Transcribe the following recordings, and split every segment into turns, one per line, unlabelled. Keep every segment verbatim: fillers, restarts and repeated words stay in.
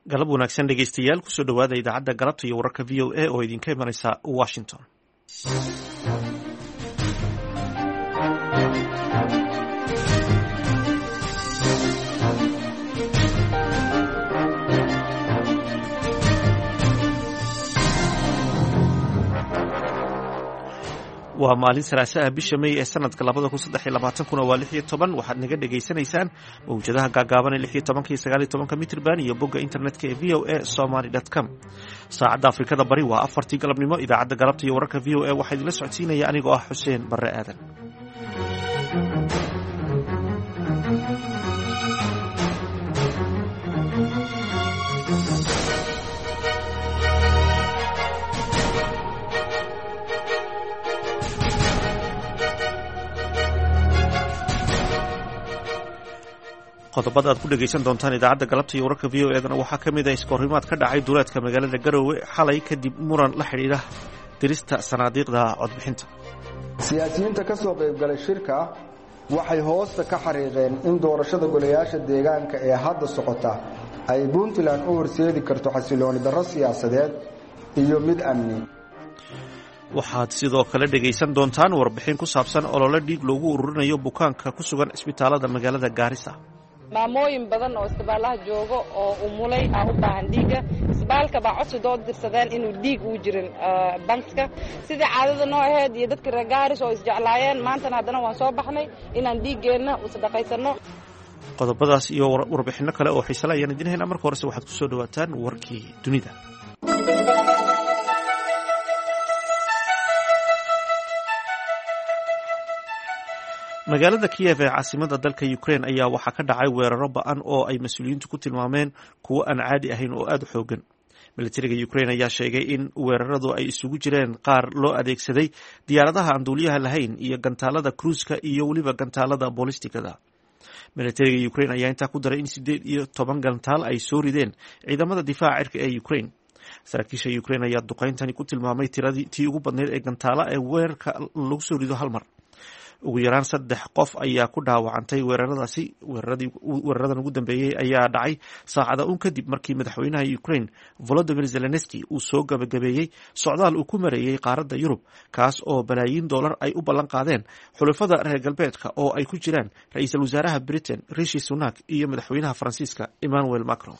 galab wanaagsan dhegaystayaal kusoo dhowaada idaacadda galabta iyo wararka v o a oo idinka imanaysa washington. waa maalin salaaso ah bisha May ee sanadka labada kun saddex iyo labaatan kuna waa lix iyo toban. waxaad naga dhagaysanaysaan mawjadaha gaagaaban ee lix iyo tobanka iyo sagaal iyo tobanka mitirban iyo bogga internetka ee v o a somali dot com. saacadda afrikada bari waa afartii galabnimo. idaacadda galabta iyo wararka v o a waxaa idinla socodsiinaya anigoo ah xuseen barre aadan. qodobada aad ku dhegaysan doontaan idaacadda galabta iyo wararka v o eedana waxaa ka mid ah iskahorimaad ka dhacay duleedka magaalada Garowe xalay kadib muran la xidhiidha dirista sanaadiiqda codbixinta.
siyaasiyiinta ka soo qaybgalay shirka waxay hoosta ka xariiqeen in doorashada golayaasha deegaanka ee hadda socota ay Puntland u horseedi karto xasilooni darro siyaasadeed iyo mid amni.
waxaad sidoo kale dhegaysan doontaan warbixin ku saabsan olole dhiig loogu ururinayo bukaanka ku sugan isbitaalada magaalada Gaarisa.
maamooyin badan oo isbitaalaha joogo oo umulay ah u baahan dhiiga isbitaalka baa codsi doo dirsadeen inuu dhiig uu jirin bankska sida caadada noo ahayd iyo dadka reer Gaaris oo isjeclaayeen maantana haddana waan soo baxnay inaan dhiiggeena u sadaqaysano.
qodobadaas iyo warbixino kale oo xiiso leh ayaan idin haynaa. marka horese waxaad ku soo dhawaataan warkii dunida. magaalada Kiev ee caasimada dalka Ukraine ayaa waxaa ka dhacay weeraro ba'an oo ay mas'uuliyiintu ku tilmaameen kuwo aan caadi ahayn oo aad u xoogan. militariga Ukraine ayaa sheegay in weeraradu ay isugu jireen qaar loo adeegsaday diyaaradaha aan duuliyaha lahayn iyo gantaalada cruiska iyo weliba gantaalada bolistikada. militariga Ukraine ayaa intaa ku daray in sideed iyo toban gantaal ay soo rideen ciidamada difaaca cirka ee Ukraine. saraakiisha Ukraine ayaa duqeyntani ku tilmaamay tiradii tii ugu badneyd ee gantaala ee weerarka lagu soo rido hal mar. ugu yaraan saddex qof ayaa ku dhaawacantay weeraradaasi. weeraradan ugu dambeeyey ayaa dhacay saacada un kadib markii madaxweynaha Ukraine Volodymyr Zelensky uu soo gabagabeeyey socdaal uu ku mareeyey qaaradda Yurub kaas oo balaayiin dollar ay u ballan qaadeen xulafada reer galbeedka oo ay ku jiraan ra-iisul wasaaraha Britain Rishi Sunak iyo madaxweynaha Faransiiska Emmanuel Macron.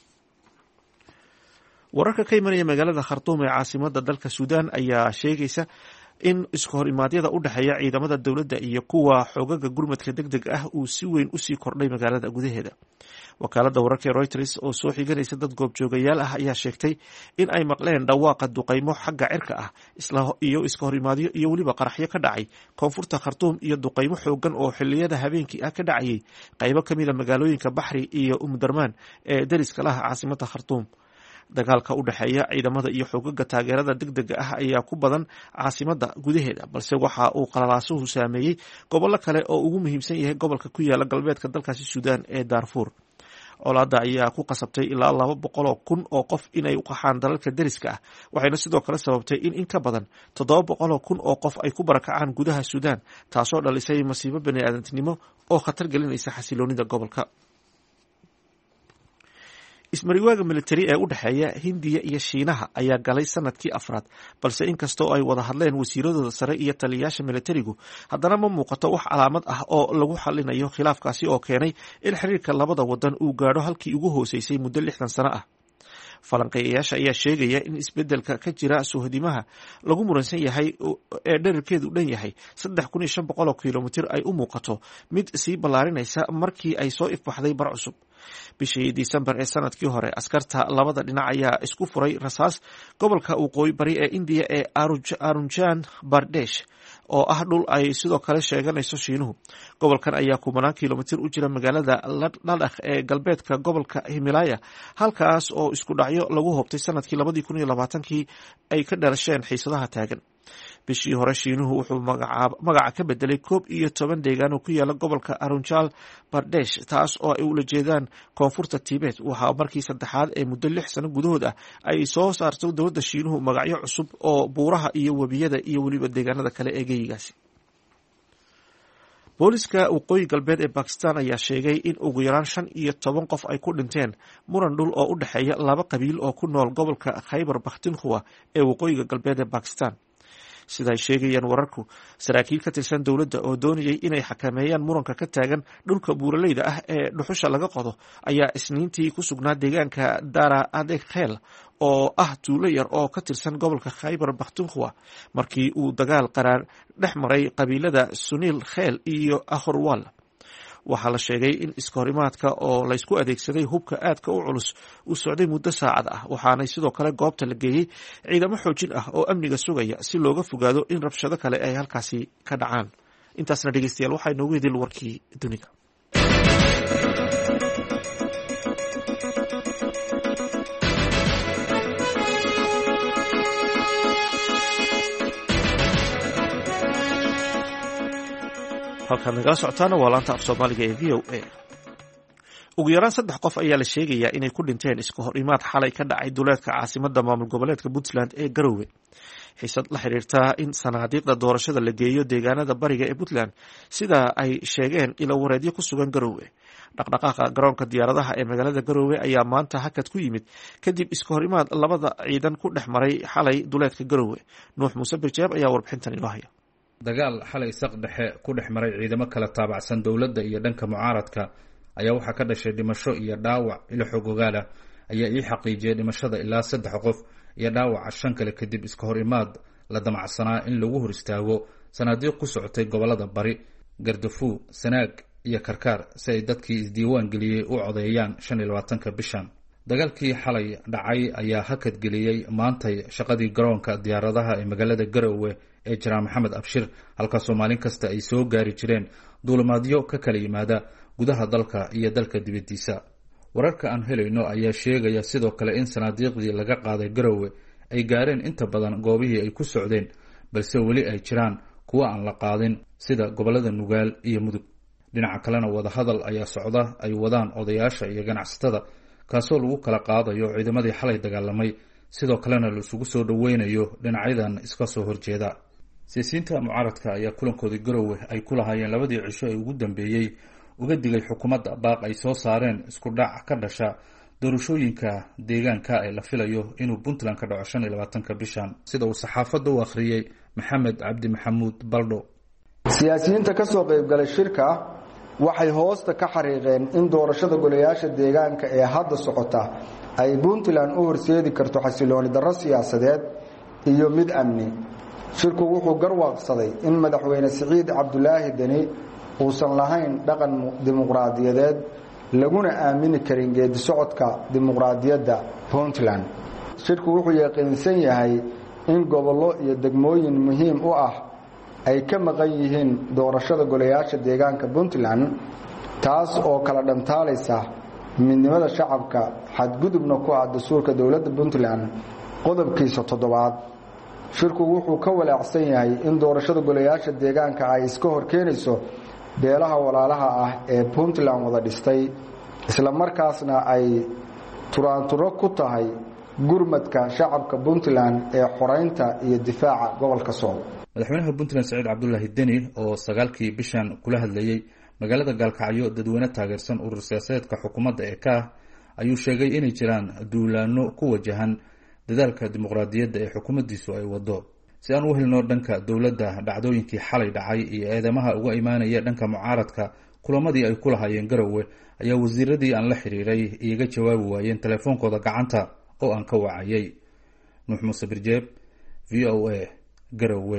wararka ka imanaya magaalada Khartoum ee caasimada dalka Suudaan ayaa sheegaysa in isku hor imaadyada u dhexeeya ciidamada dowladda iyo kuwa xoogaga gurmadka degdeg ah uu si weyn u sii kordhay magaalada gudaheeda. wakaaladda wararka ee Reuters oo soo xiganaysa dad goobjoogayaal ah ayaa sheegtay in ay maqleen dhawaaqa duqaymo xagga cirka ah isla iyo iska hor imaadyo iyo weliba qaraxyo ka dhacay koonfurta Khartoum iyo duqaymo xoogan oo xilliyada habeenkii ah ka dhacayay qaybo ka mid ah magaalooyinka Baxri iyo Umdurman ee dariska laha caasimada Khartoum. dagaalka u dhexeeya ciidamada iyo xoogaga taageerada degdega ah ayaa ku badan caasimada gudaheeda, balse waxa uu qalalaasuhu saameeyey gobollo kale oo ugu muhiimsan yahay gobolka ku yaala galbeedka dalkaasi Suudaan ee Darfur. colaadda ayaa ku qasabtay ilaa laba boqol oo kun oo qof inay u qaxaan dalalka deriska ah, waxayna sidoo kale sababtay in in ka badan toddoba boqol oo kun oo qof ay ku barakacaan gudaha Suudaan, taasoo dhalisay masiibo bani'aadantinimo oo khatar gelinaysa xasiloonida gobolka. ismariwaaga militari ee u dhexeeya Hindiya iyo Shiinaha ayaa galay sanadkii afraad, balse inkastoo ay wada hadleen wasiiradooda sare iyo taliyayaasha militarigu, haddana ma muuqato wax calaamad ah oo lagu xalinayo khilaafkaasi oo keenay in xiriirka labada wadan uu gaadho halkii ugu hooseysay muddo lixdan sano ah. falanqeeyayaasha ayaa sheegaya in isbedelka ka jira suuhdimaha lagu muransan yahay ee dhererkeedu dhan yahay saddex kun iyo shan boqol oo kilomitir ay u muuqato mid sii ballaarinaysa markii ay soo ifbaxday bar cusub. bishii Disembar ee sanadkii hore askarta labada dhinac ayaa isku furay rasaas gobolka waqooyi bari ee India ee Arunachal Pradesh oo ah dhul ay sidoo kale sheeganayso Shiinuhu. gobolkan ayaa kumanaan kilomitir u jira magaalada Ladakh ee galbeedka gobolka Himalaya, halkaas oo isku dhacyo lagu hobtay sanadkii labadii kun iyo labaatankii ay ka dhalasheen xiisadaha taagan. bishii hore Shiinuhu wuxuu magaca ka bedelay koob iyo toban deegaan oo ku yaala gobolka Arunachal Pradesh, taas oo ay ula jeedaan koonfurta Tibet. waxaa markii saddexaad ee muddo lix sano gudahood ah ay soo saarto dowladda Shiinuhu magacyo cusub oo buuraha iyo webiyada iyo weliba deegaanada kale ee geeyigaasi. booliska waqooyi galbeed ee bakistan ayaa sheegay in ugu yaraan shan iyo toban qof ay ku dhinteen muran dhul oo u dhexeeya laba qabiil oo ku nool gobolka khaybar bakhtinkhuwa ee waqooyiga galbeed ee bakistan. sida ay sheegayaan wararku, saraakiil ka tirsan dowladda oo doonayay inay xakameeyaan muranka ka taagan dhulka buuraleyda ah ee dhuxusha laga qodo ayaa isniintii ku sugnaa deegaanka dara adeg kheel oo ah tuulo yar oo ka tirsan gobolka khaybar bakhtinkhuwa markii uu dagaal qaraar dhex maray qabiilada suniil kheel iyo akhorwal. waxaa la sheegay in iskahorimaadka oo laysku adeegsaday hubka aadka u culus uu socday muddo saacad ah, waxaanay sidoo kale goobta la geeyey ciidamo xoojin ah oo amniga sugaya si looga fogaado in rabshado kale ay halkaasi ka dhacaan. intaasna dhegeystayaal waxaa inoogu hedil warkii dunida. halkaad nagala socotaana waa laanta af soomaaliga ee v o a. ugu yaraan saddex qof ayaa la sheegayaa inay ku dhinteen iska hor imaad xalay ka dhacay duleedka caasimada maamul goboleedka puntland ee garowe. xiisad la xiriirta in sanaadiiqda doorashada la geeyo deegaanada bariga ee puntland sida ay sheegeen ilo wareedyo ku sugan garowe. dhaqdhaqaaqa garoonka diyaaradaha ee magaalada garowe ayaa maanta hakad ku yimid kadib iska hor imaad labada ciidan ku dhex maray xalay duleedka garowe. nuux muuse birjeeb ayaa warbixintan inoo haya.
dagaal xalay saq dhexe ku dhex maray ciidamo kala taabacsan dowladda iyo dhanka mucaaradka ayaa waxaa ka dhashay dhimasho iyo dhaawac. ilo xog ogaala ayaa ii xaqiijiyay dhimashada ilaa saddex qof iyo dhaawaca shan kale kadib iska hor imaad la damacsanaa in lagu hor istaago sanaadiiq ku socotay gobolada bari, gardafuw, sanaag iyo karkaar si ay dadkii isdiiwaan geliyey u codeeyaan shan iyo labaatanka bishan. dagaalkii xalay dhacay ayaa hakad geliyey maantay shaqadii garoonka diyaaradaha ee magaalada garowe ee jaraal maxamed abshir, halkaasoo maalin kasta ay soo gaari jireen duulimaadyo ka kala yimaada gudaha dalka iyo dalka dibaddiisa. wararka aan helayno ayaa sheegaya sidoo kale in sanaadiiqdii laga qaaday garowe ay gaareen inta badan goobihii ay ku socdeen, balse weli ay jiraan kuwo aan la qaadin sida gobolada nugaal iyo mudug. dhinaca kalena wadahadal ayaa socda ay wadaan odayaasha iyo ganacsatada, kaasoo lagu kala qaadayo ciidamadii xalay dagaalamay, sidoo kalena la isugu soo dhoweynayo dhinacyadan iska soo horjeeda. siyaasiyiinta mucaaradka ayaa kulankoodii garowe ay ku lahaayeen labadii cisho ee ugu dambeeyey uga digay xukuumadda baaq ay soo saareen isku dhac ka dhasha doorashooyinka deegaanka ee la filayo inuu puntland ka dhaco shan iyo labaatanka bishan, sida uu saxaafadda u akhriyey maxamed cabdi maxamuud baldho.
siyaasiyiinta ka soo qaybgalay shirka waxay hoosta ka xariiqeen in doorashada golayaasha deegaanka ee hadda socota ay puntland u horseedi karto xasilooni darro siyaasadeed iyo mid amni. shirku wuxuu garwaaqsaday in madaxweyne siciid cabdulaahi deni uusan lahayn dhaqan dimuqraadiyadeed laguna aamini karin geedi socodka dimuqraadiyadda puntland. shirku wuxuu yaqiinsan yahay in gobollo iyo degmooyin muhiim u ah ay ka maqan yihiin doorashada golayaasha deegaanka puntland, taas oo kala dhantaalaysa midnimada shacabka, xadgudubna ku ah dastuurka dowladda puntland qodobkiisa toddobaad. shirku wuxuu ka walaacsan yahay in doorashada golayaasha deegaanka ay iska horkeenayso beelaha walaalaha ah ee puntland wada dhistay, isla markaasna ay turaanturo ku tahay gurmadka shacabka puntland ee xoreynta iyo difaaca gobolka sool.
madaxweynaha puntland saciid cabdulaahi deni oo sagaalkii bishan kula hadlayey magaalada gaalkacyo dadweyne taageersan urur siyaasadeedka xukuumadda ee ka ah ayuu sheegay inay jiraan duulaano ku wajahan dadaalka dimuqraadiyadda ee xukuumaddiisu ay wado. si aan u helno dhanka dowladda dhacdooyinkii xalay dhacay iyo eedamaha uga imaanaya dhanka mucaaradka kulamadii ay ku lahaayeen garowe ayaa wasiiradii aan la xiriiray iyaga jawaabi waayeen telefoonkooda gacanta oo aan ka wacayay. nuux muuse birjeeb, v o a, garowe.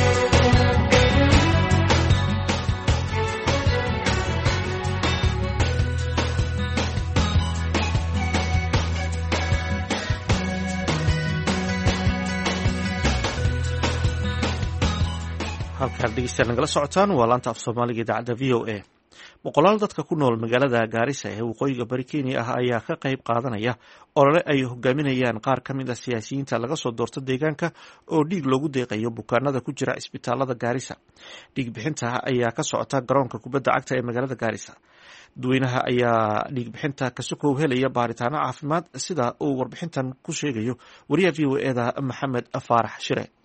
halkaan dhegeystayaal nagala socotaan waa laanta af soomaaliga idaacadda v o a. boqolaal dadka ku nool magaalada gaarisa ee waqooyiga bari kenya ah ayaa ka qayb qaadanaya olole ay hogaaminayaan qaar ka mid a siyaasiyiinta laga soo doorto deegaanka oo dhiig loogu deeqayo bukaanada ku jira isbitaalada gaarisa. dhiig bixinta ayaa ka socota garoonka kubadda cagta ee magaalada gaarisa. dadweynaha ayaa dhiig bixinta kasukow helaya baaritaano caafimaad, sida uu warbixintan ku sheegayo wariyaha v o eda maxamed faarax shire.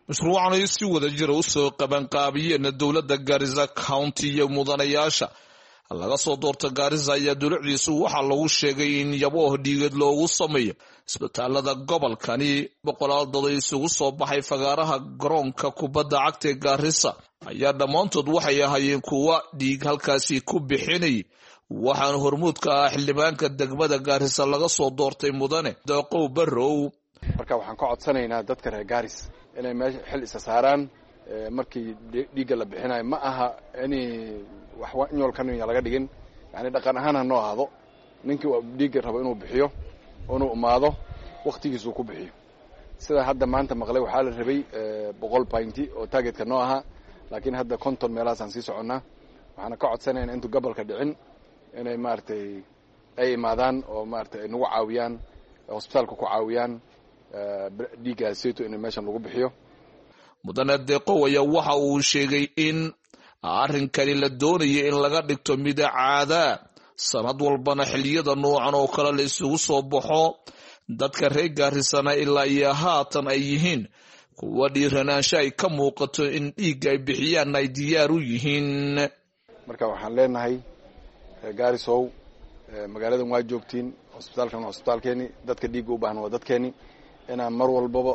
mashruucan ay si wada jira u soo qabanqaabiyeen dowladda Garissa County iyo mudanayaasha laga soo doorta Garissa ayaa dowladdiisu waxa lagu sheegay in yabo dhiigad loogu sameeyo isbitaalada gobolkani boqolaal dad isugu soo baxay fagaaraha garoonka kubadda cagta ee Garissa ayaa dhammaantood waxay ahaayeen kuwa dhiig halkaasi ku bixinay waxaan hormuudka ah xildhibaanka degmada Garissa laga soo doortay mudane Deeqow Barrow.
marka waxaan ka codsanaynaa dadka reer Garissa inay meesha xil isa saaraan markii dhiigga la bixinayo ma aha ani wax inyoolkan laga dhigin yani dhaqan ahaan noo ahaado ninkii dhiigga rabo inuu bixiyo oo inuu umaado waqtigiisu ku bixiyo sida hadda maanta maqlay waxaa la rabay boqol pinti oo targetka noo aha laakiin hadda konton meelahaas aan sii soconnaa waxaana ka codsanaynaa intuu gobolka dhicin inay maaragtay ay imaadaan oo maaragtay ay nagu caawiyaan hospitaalka ku caawiyaan dhiiggaasayto in meeshan lagu bixiyo.
mudane Deeqow ayaa waxa uu sheegay in arrinkani la doonayo in laga dhigto mid caada sanad walbana xilliyada noocan oo kale la isugu soo baxo dadka reer Garissa ilaa iyo haatan ay yihiin kuwa dhiiranaansho ay ka muuqato in dhiig ay bixiyaan ay diyaar u yihiin.
marka waxaan leenahay Garissa magaaladan waa joogtiin hospitaalkan waa hospitaalkeeni dadka dhiig u baahan waa dadkeeni inaan mar walbaba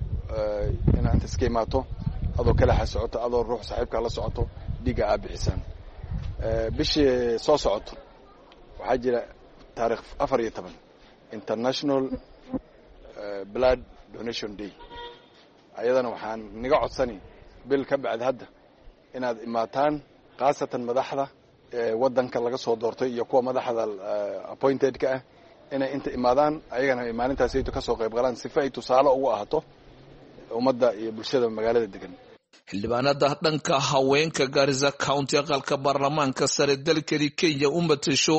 inaan inta iska imaato adoo kala socoto adoo ruux saaxiibka la socoto dhiigga aad bixisaan. bishii soo socoto waxaa jira taariikh afar iyo toban International Blood Donation Day ayadana waxaan niga codsani bil ka bacd hadda inaad imaataan qaasatan madaxda wadanka laga soo doortay iyo kuwa madaxda appointed ka ah inay inta imaadaan ayagana maalintaas ay ka soo qayb galaan si ay tusaale ugu ahaato ummadda iyo bulshada magaalada degan.
xildhibaanada dhanka haweenka Garissa County aqalka baarlamaanka sare dalkani Kenya u matasho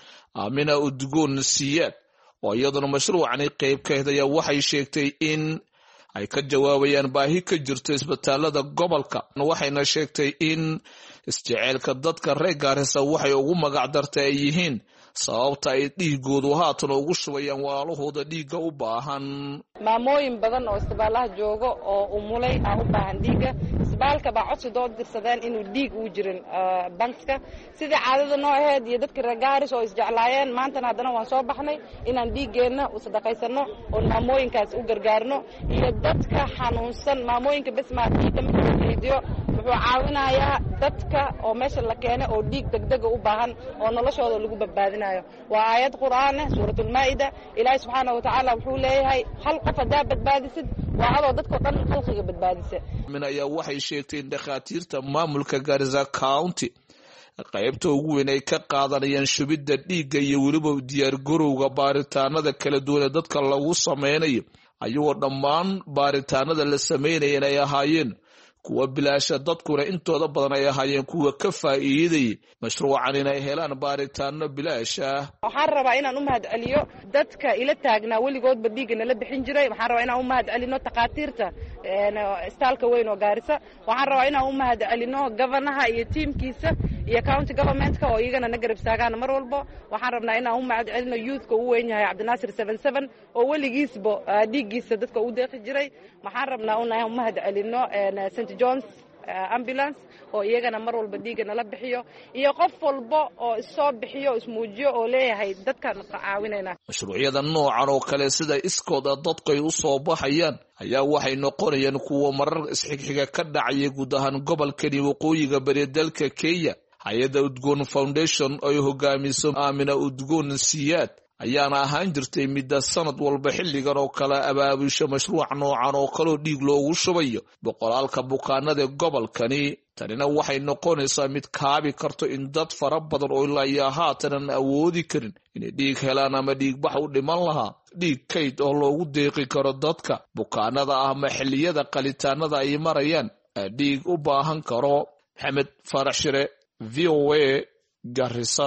Amina Udgoon Siyaad oo iyaduna mashruucani qayb ka ah waxay sheegtay in ay ka jawaabayaan baahi ka jirto isbitaalada gobolka waxayna sheegtay in isjecelka dadka reer Garissa waxay ugu magac dartay ay yihiin sababta ay dhiigoodu haatan ugu shubayaan walaalahooda dhiigga u baahan.
maamooyin badan oo isbitaalaha joogo oo umulay ah u baahan dhiigga isbitaalka baa codsi dood dirsadeen inuu dhiig u jirin bankska sida caadada noo ahayd iyo dadka reer Garissa oo isjeclaayeen maantana haddana waan soo baxnay inaan dhiiggeena u sadaqaysano oo maamooyinkaas u gargaarno iyo dadka xanuunsan maamooyinka bas ma dhiigga markii wuxuu caawinayaa dadka oo meesha la keenay oo dhiig degdeg u baahan oo noloshooda lagu badbaadinayo. waa aayad quraan ah suuratul maa'ida ilaahay subhanahu wa ta'ala wuxuu leeyahay hal qof hadaa badbaadisid waa adoo dadka dhan khalqiga badbaadisa.
min ayaa waxay sheegtay in dhakhaatiirta maamulka Garissa County qaybta ugu weyn ay ka qaadanayaan shubidda dhiigga iyo weliba diyaar garowga baaritaanada kala duwan ee dadka lagu sameynayo ayagoo dhammaan baaritaanada la sameynaya inay ahaayeen kuwa bilaasha dadkuna intooda badan ay ahaayeen kuwa ka faa'iiday mashruucan inay helaan baaritaano bilaasha.
waxaan rabaa inaan u mahad celiyo dadka ila taagnaa weligoodba dhiigga nala bixin jiray. waxaan rabaa inaan u mahad celino takhaatiirta istaalka weyn oo Garissa. waxaan rabaa inaan u mahad celino governaha iyo tiimkiisa iyo county governmentka oo iyagana na garab taagaan mar walba. waxaan rabnaa inaan u mahad celino youthka uu weyn yahay Cabdinaasir seven seven oo weligiisba dhiiggiisa dadka u deeqi jiray. waxaan rabnaa inaan u mahad celino Saint John's ambulance oo iyagana mar walba dhiigga nala bixiyo iyo qof walba oo soo bixiyo ismuujiyo oo leeyahay dadkan caawinayna.
mashruucyada noocan oo kale sida iskooda dadku ay u soo baxayaan ayaa waxay noqonayaan kuwa marar isxigxiga ka dhacaya guud ahaan gobolkani waqooyiga bari dalka Kenya. hay'adda Udgoon Foundation oo hogaamiso Amina Udgoon Siyaad ayaana ahaan jirtay midda sanad walba xilligan oo kale abaabusha mashruuc noocan oo kale dhiig loogu shubayo boqolaalka bukaanada gobolkani. tanina waxay noqonaysaa mid kaabi karto in dad fara badan oo ilaa iyo haatan aan awoodi karin inay dhiig helaan ama dhiig bax u dhiman lahaa dhiig kayd oo loogu deeqi karo dadka bukaanada ah ama xilliyada qalitaanada ay marayaan dhiig u baahan karo. Maxamed Farax Shire, V O A, Garissa.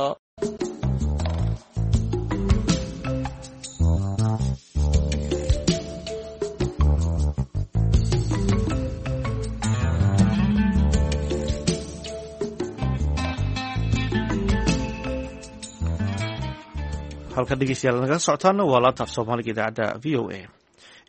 halka dhegeystayaal naga socotaana waa laanta af soomaaliga idaacadda V O A.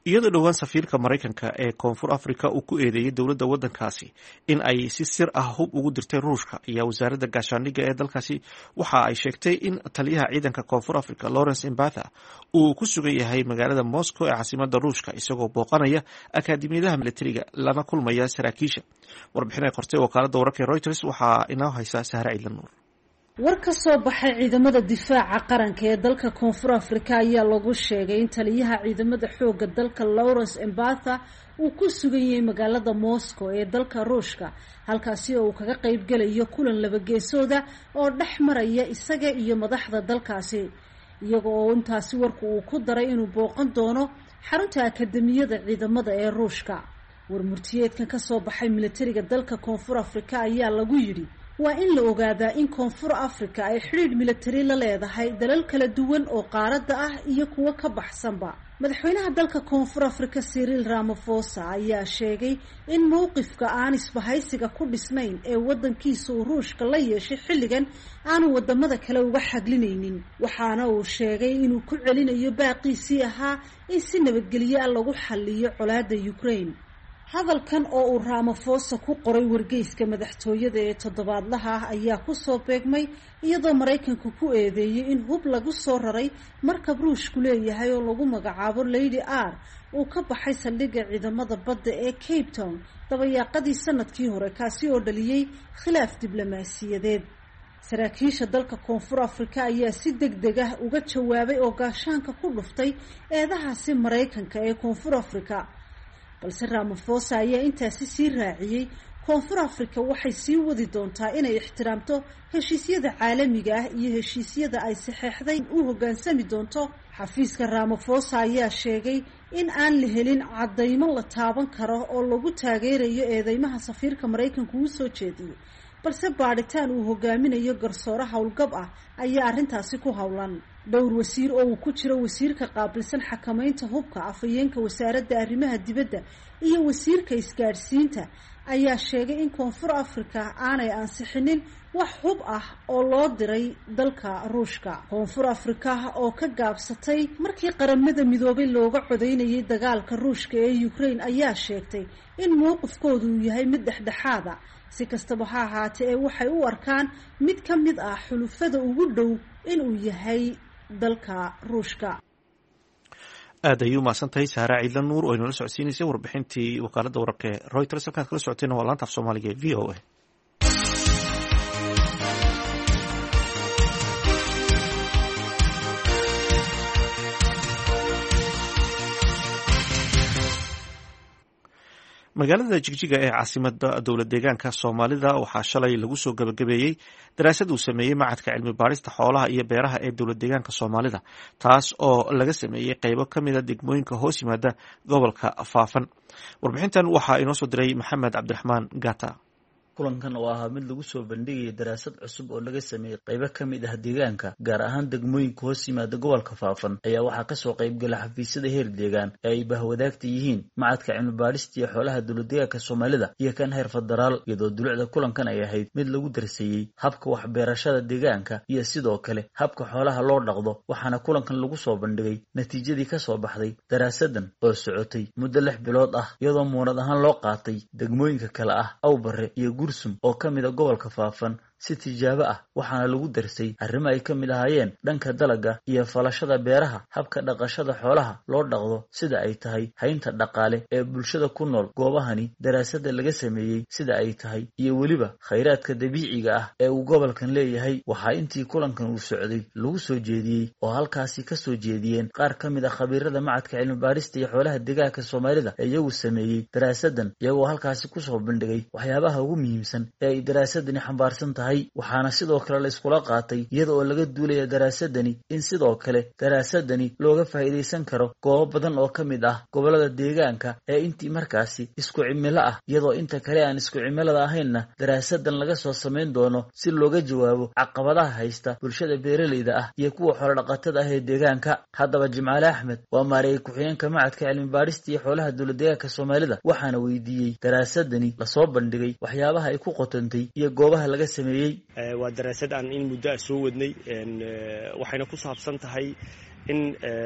iyadoo dhowaan safiirka maraykanka ee koonfur africa uu ku eedeeyey dowladda waddankaasi in ay si sir ah hub ugu dirtay ruushka ayaa wasaaradda gaashaandhigga ee dalkaasi waxa ay sheegtay in taliyaha ciidanka koonfur africa lawrence imbatha uu ku sugan yahay magaalada moscow ee caasimadda ruushka isagoo booqanaya akaadimiyadaha militariga lana kulmaya saraakiisha. warbixin ay qortay wakaaladda wararka ee reuters waxaa inoo haysaa sahre ciidla nuur.
war ka soo baxay ciidamada difaaca qaranka ee dalka koonfur afrika ayaa lagu sheegay in taliyaha ciidamada xooga dalka lawrence imbatha uu ku sugan yahay magaalada moscow ee dalka ruushka halkaasi oo uu kaga qayb galayo kulan laba geesooda oo dhex maraya isaga iyo madaxda dalkaasi, iyaga oo intaasi warku uu ku daray inuu booqan doono xarunta akademiyada ciidamada ee ruushka. warmurtiyeedkan ka soo baxay militariga dalka koonfur afrika ayaa lagu yidhi waa in la ogaadaa in koonfur afrika ay xidhiidh militari la leedahay dalal kala duwan oo qaaradda ah iyo kuwo ka baxsanba. madaxweynaha dalka koonfur afrika Cyril Ramaphosa ayaa sheegay in mowqifka aan isbahaysiga ku dhisnayn ee waddankiisa uu ruushka la yeeshay xilligan aanu wadamada kale uga xaglinaynin, waxaana uu sheegay inuu ku celinayo baaqiisii ahaa in si nabadgelyo ah lagu xalliyo colaadda Ukraine. hadalkan oo uu Ramaphosa ku qoray wargeyska madaxtooyada ee toddobaadlaha ah ayaa ku soo beegmay iyadoo Maraykanku ku eedeeyay in hub lagu soo raray markab ruushku leeyahay oo lagu magacaabo Lady R uu ka baxay saldhigga ciidamada badda ee Cape Town dabayaaqadii sanadkii hore, kaasi oo dhaliyay khilaaf diblomaasiyadeed. saraakiisha dalka koonfur afrika ayaa si degdeg ah uga jawaabay oo gaashaanka ku dhuftay eedahaasi Maraykanka ee koonfur afrika, balse Ramaphosa ayaa intaasi sii raaciyay koonfur afrika waxay sii wadi doontaa inay ixtiraamto heshiisyada caalamiga ah iyo heshiisyada ay saxeexday u hoggaansami doonto. xafiiska Ramaphosa ayaa sheegay in aan la helin caddaymo la taaban karo oo lagu taageerayo eedeymaha safiirka Maraykanku u soo jeediyay, balse baadhitaan uu hogaaminayo garsoore howlgab ah ayaa arrintaasi ku howlan. dhowr wasiir oo uu ku jiro wasiirka qaabilsan xakamaynta hubka, afhayeenka wasaaradda arrimaha dibadda iyo wasiirka isgaadhsiinta ayaa sheegay in koonfur afrika aanay ansixinin wax hub ah oo loo diray dalka ruushka. koonfur afrika oo ka gaabsatay markii qaramada midoobay looga codeynayay dagaalka ruushka ee Ukraine ayaa sheegtay in mowqifkoodu uu yahay mid dhexdhexaada. si kastaba ha ahaatee waxay u arkaan mid ka mid ah xulufada ugu dhow inuu yahay dalka ruushka.
aad ayuu mahadsantahay sahre ciidla nuur oo inoola socodsiinaysay warbixintii wakaaladda wararka ee Reuters. halkaad kala socotayna waa laanta af soomaaliga ee v o a. magaalada jigjiga ee caasimada dowlad deegaanka soomaalida waxaa shalay lagu soo gabagabeeyey daraasad uu sameeyey macadka cilmi baarista xoolaha iyo beeraha ee dowlad deegaanka soomaalida, taas oo laga sameeyey qeybo ka mida degmooyinka hoos yimaada gobolka faafan. warbixintan waxaa inoo soo diray maxamed cabdiraxmaan gata.
kulankan oo ahaa mid lagu soo bandhigaya daraasad cusub oo laga sameeyey qaybo ka mid ah deegaanka gaar ahaan degmooyinka hoos yimaada gobolka faafan ayaa waxaa kasoo qaybgala xafiisyada heer deegaan ee ay bahwadaagta yihiin macadka cilmi baadhista iyo xoolaha dowladdeegaanka soomaalida iyo kan heer federaal, iyadoo dulucda kulankan ay ahayd mid lagu darseeyey habka waxbeerashada deegaanka iyo sidoo kale habka xoolaha loo dhaqdo. waxaana kulankan lagu soo bandhigay natiijadii kasoo baxday daraasadan oo socotay muddo lix bilood ah, iyadoo muunad ahaan loo qaatay degmooyinka kale ah Awbare iyo oo ka mid ah gobolka faafan si tijaabo ah, waxaana lagu darsay arrimo ay ka mid ahaayeen dhanka dalaga iyo falashada beeraha, habka dhaqashada xoolaha loo dhaqdo, sida ay tahay haynta dhaqaale ee bulshada ku nool goobahani daraasada laga sameeyey sida ay tahay, iyo weliba khayraadka dabiiciga ah ee uu gobolkan leeyahay. waxaa intii kulankan uu socday lagu soo jeediyey oo halkaasi ka soo jeediyeen qaar ka mid ah khabiirada macadka cilmi baarista iyo xoolaha deegaanka soomaalida ee iyagu sameeyey daraasadan, iyagoo halkaasi kusoo bandhigay waxyaabaha ugu muhiimsan ee ay daraasadani xambaarsan tahay. waxaana sidoo kale la iskula qaatay iyada oo laga duulaya daraasadani in sidoo kale daraasadani looga faa'iidaysan karo goobo badan oo ka mid ah gobolada deegaanka ee intii markaasi isku cimilo ah, iyadoo inta kale aan isku cimilada ahaynna daraasadan laga soo samayn doono si looga jawaabo caqabadaha haysta bulshada beeraleyda ah iyo kuwa xoolodhaqatada ah ee deegaanka. haddaba Jimcaale Axmed waa maareeyay ku-xigeenka macadka cilmi baarista iyo xoolaha dowladdeegaanka soomaalida, waxaana weydiiyey daraasadani lasoo bandhigay waxyaabaha ay ku qotantay iyo goobaha laga sameeyey.
waa daraasad aan in muddo ah soo wadnay, waxayna ku saabsan tahay in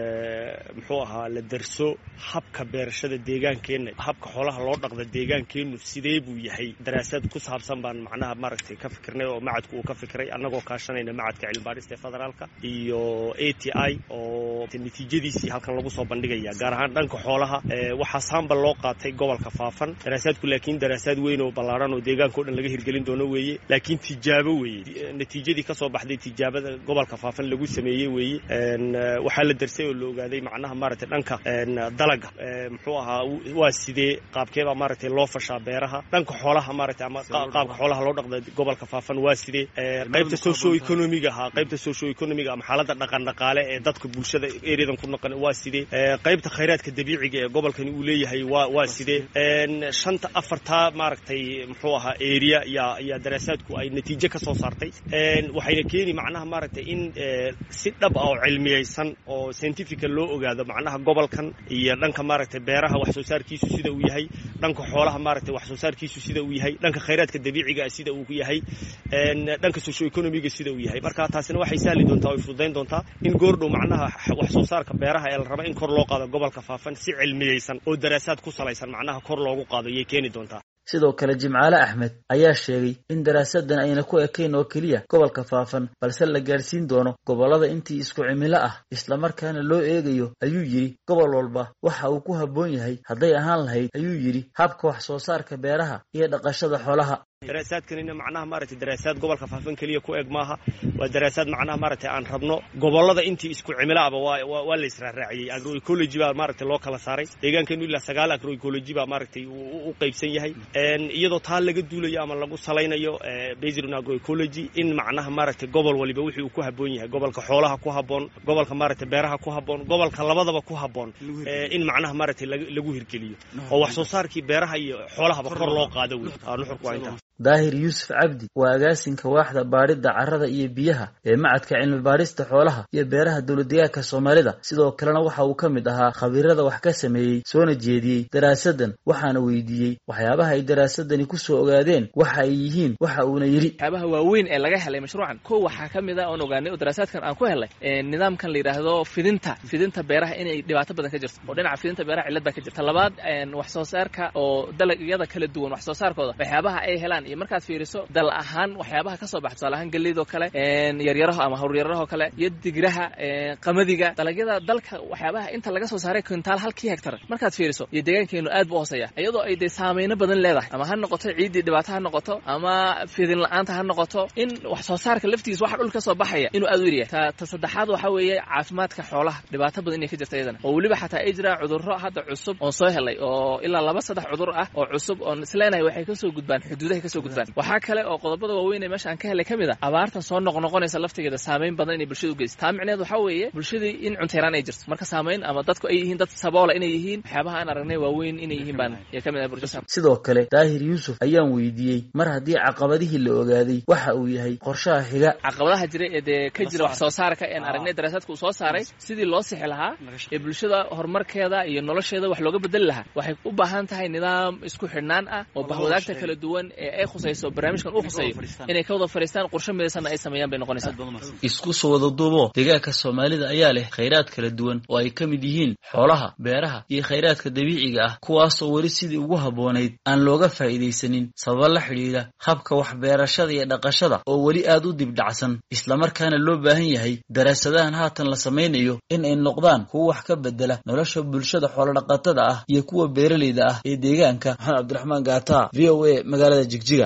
muxuu ahaa la darso habka beerashada deegaankeenna habka xoolaha loo dhaqda deegaankeennu sidee buu yahay daraasad ku saabsan baan macnaha maaragtay ka fikirnay oo macadku uu ka fikiray annagoo kaashanayna macadka cilmibaadhista ee federaalka iyo A T I oo natiijadiisii halkan lagu soo bandhigaya gaar ahaan dhanka xoolaha waxaa saambal loo qaatay gobolka Faafan daraasadku laakiin daraasad weyn oo ballaaran oo deegaanka oo dhan laga hirgelin doono weeye laakiin tijaabo weeye natiijadii ka soo baxday tijaabada gobolka Faafan lagu sameeyay weeye waxaa la darsay oo la ogaaday macnaha maaragtay dhanka dalaga muxuu ahaa waa sidee qaabkeeda maaragtay loo fashaa beeraha dhanka xoolaha maaragtay ama qaabka xoolaha loo dhaqdo gobolka Faafan waa sidee qaybta socio economic ah qaybta socio economic ama xaaladda dhaqan dhaqaale ee dadka bulshada ereyadan ku noqon waa sidee qaybta khayraadka dabiiciga ee gobolkani uu leeyahay waa waa sidee shanta afarta maaragtay muxuu ahaa area ya ya daraasadku ay natiijo ka soo saartay waxayna keeni macnaha maaragtay in si dhab ah oo cilmiyeysan oo scientific loo ogaado macnaha gobolkan iyo dhanka maaragtay beeraha wax soo saarkiisu sida uu yahay dhanka xoolaha maaragtay wax soo saarkiisu sida uu yahay dhanka khayraadka dabiiciga sida uu yahay dhanka socio economic sida uu yahay marka taasina waxay sahli doontaa oo fududeyn doontaa in goordhow macnaha wax soo saarka beeraha ee la rabo in kor loo qaado gobolka Faafan si cilmiyeysan oo daraasad ku salaysan macnaha kor loogu qaado ayay keeni doontaa
sidoo kale Jimcaale Axmed ayaa sheegay in daraasadan ayna ku ekeyn oo kaliya gobolka Faafan balse la gaarsiin doono gobolada intii isku cimilo ah isla markaana loo eegayo ayuu yiri gobol walba waxa uu ku haboon yahay haday ahaan lahayd ayuu yiri habka wax soo saarka beeraha iyo dhaqashada xoolaha daraasadkanina macnaha maaragtay daraasad gobolka Faafan kaliya ku eeg maaha waa daraasad macnaha maaragtay aan rabno gobolada intii isku cimilo ah waa waa la israaciyay agroecology baa maaragtay loo kala saaray deegaankeenu ilaa sagaal agroecology baa maaragtay u qaybsan yahay een iyadoo taa laga duulayo ama lagu salaynayo based on agroecology in macnaha maaragtay gobol waliba wixii uu ku haboon yahay gobolka xoolaha ku haboon gobolka maaragtay beeraha ku haboon gobolka labadaba ku haboon in macnaha maaragtay lagu hirgeliyo oo wax soo saarkii beeraha iyo xoolaha kor loo qaado nuxurku waa inta daahir yuusuf cabdi waa agaasinka waaxda baarida carrada iyo biyaha ee macadka cilmi baarista xoolaha iyo beeraha dawladdeegaanka Soomaalida sidoo kalena waxa uu kamid ahaa khabiirada wax ka sameeyay soona jeediyay daraasadan waxaana weydiiyay waxyaabaha ay daraasadani ku soo ogaadeen waxa ay yihiin waxa uu yiri
waxyaabaha waaweyn ee laga helay mashruucan ko waxa kamid ah oo ogaanay daraasadkan aan ku helay nidaamkan la yiraahdo fidinta fidinta beeraha inay dhibaato badan ka jirto oo dhinaca fidinta beeraha cilad ba ka jirta labaad wax soo saarka oo dalagyada kala duwan wax soo saarkooda waxyaabaha ay helaan iyo markaad fiiriso dal ahaan waxyaabaha ka soo baxay salahan galeedo kale een yaryaraha ama hawryaraha kale iyo digraha qamadiga dalagyada dalka waxyaabaha inta laga soo saaray kuntaal halkii hektar markaad fiiriso iyo deegaankeenu aad buu hooseeya iyadoo ay saameeyna badan leedahay ama ha noqoto ciidii dhibaato ha noqoto ama fidin la'aanta ha noqoto in wax soo saarka laftiisa wax dhulka soo baxaya inuu aad u yar yahay ta saddexaad waxa weeye caafimaadka xoolaha dhibaato badan inay ka jirto iyadana oo waliba xataa ay jiraan cudurro hadda cusub oo soo helay oo ilaa laba saddex cudur ah oo cusub oo isleenahay waxay ka soo gudbaan xuduudaha ka soo gudbaan waxa kale oo qodobada waaweyn ee meesha aan ka helay kamid ah abaartan soo noqnoqonaysa laftigeeda saameyn badan inay bulshadu geysto taa micnaheedu waxa weeye bulshadii in cunteeraan ay jirto marka saameyn ama dadku ay yihiin dad saboola inay yihiin waxyaabaha aan aragnay waaweyn inay yihiin baan ee kamid ah bulshada
sidoo kale daahir yuusuf ayaan weydiiyey mar haddii caqabadihii la ogaaday waxa uu yahay qorshaha xiga
caqabadaha jira ee ka jira wax soo saarka ee aragnay daraasadku soo saaray sidii loo sixi lahaa ee bulshada horumarkeeda iyo nolosheeda wax looga bedel lahaa waxay u baahan tahay nidaam isku xidhnaan ah oo bahwadaagta kala duwan ee ay khusayso barnaamijkan uu khusayo inay ka wada fariistaan qorshe midaysan ay sameeyaan bay noqonaysaa
isku soo wada duubo deegaanka Soomaalida ayaa leh khayraad kala duwan oo ay kamid yihiin xoolaha beeraha iyo khayraadka dabiiciga ah kuwaas oo wali sidii ugu haboonayd aan looga faa'iideysanin sabab la xiriira habka wax beerashada iyo dhaqashada oo wali aad u dib dhacsan isla markaana loo baahan yahay daraasadahan haatan la sameeyo in ay noqdaan kuwa wax ka bedela nolosha bulshada xoolo dhaqatada ah iyo kuwa beeraleyda ah ee deegaanka Maxamed Cabdiraxmaan Gaata V O A magaalada Jigjiga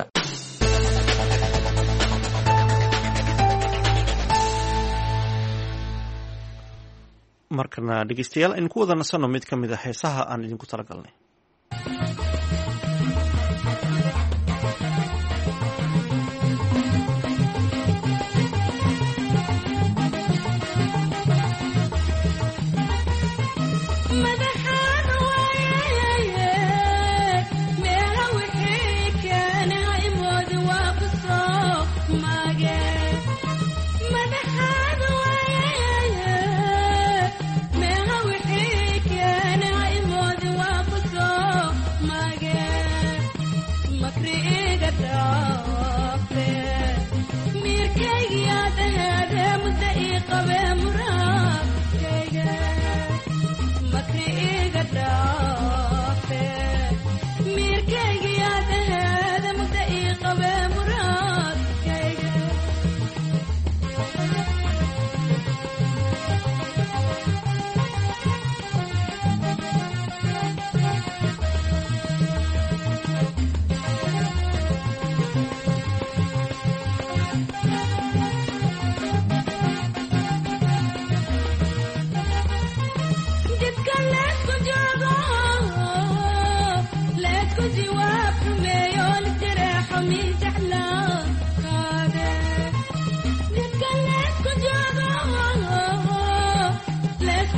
markana dhegeystayaal in ku wada nasano mid ka mid ah heesaha aan idinku talagalnay
So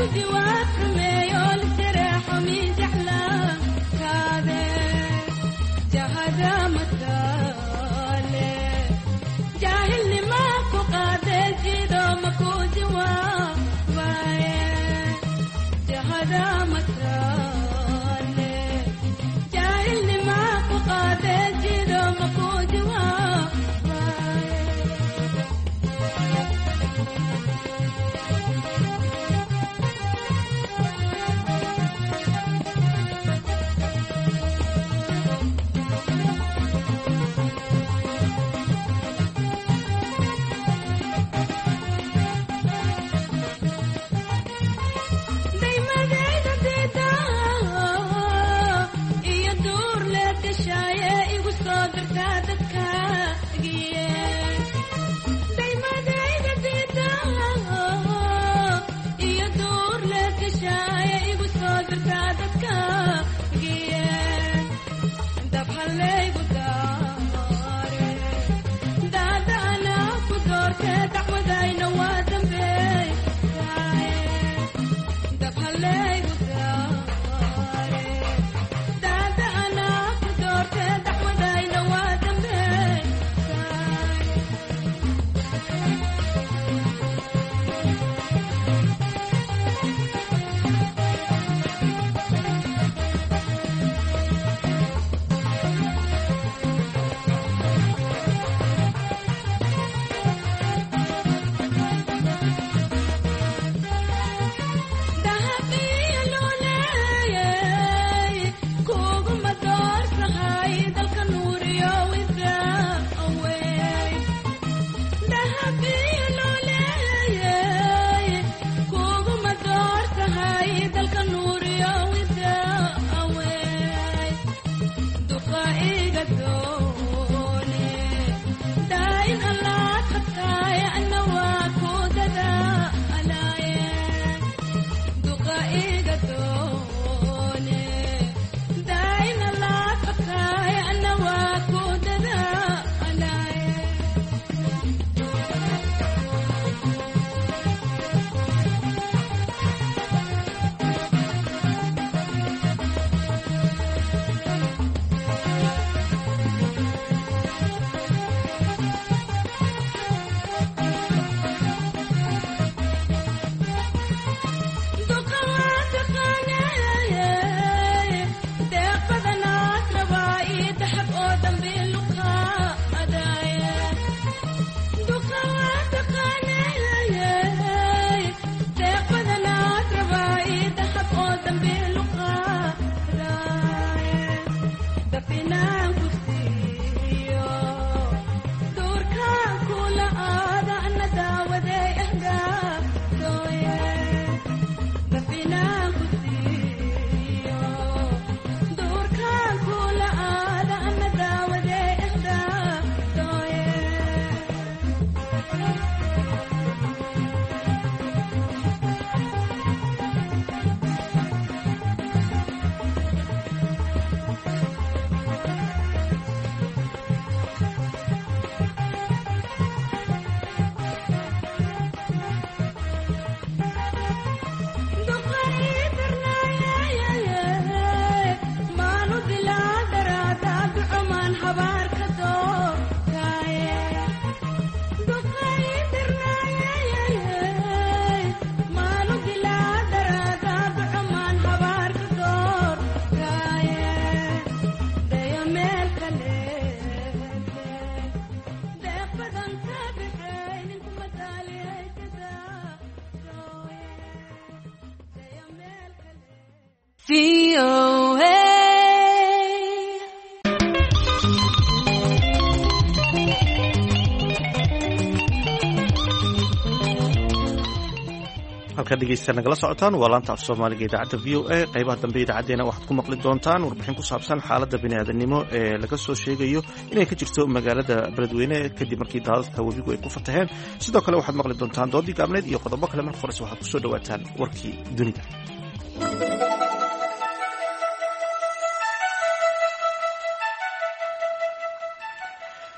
halka dhegeysta nagala socotaan waa laanta af Soomaaliga idaacadda V O A qaybaha dambe idaacadeena waxaad ku maqli doontaan warbixin ku saabsan xaaladda bini'aadanimo ee laga soo sheegayo inay ka jirto magaalada Beledweyne kadib markii daadadka webigu ay ku fataheen sidoo kale waxaad maqli doontaan doodii gaabneed iyo qodobo kale marka hore waxaad ku soo dhawaataan warkii dunida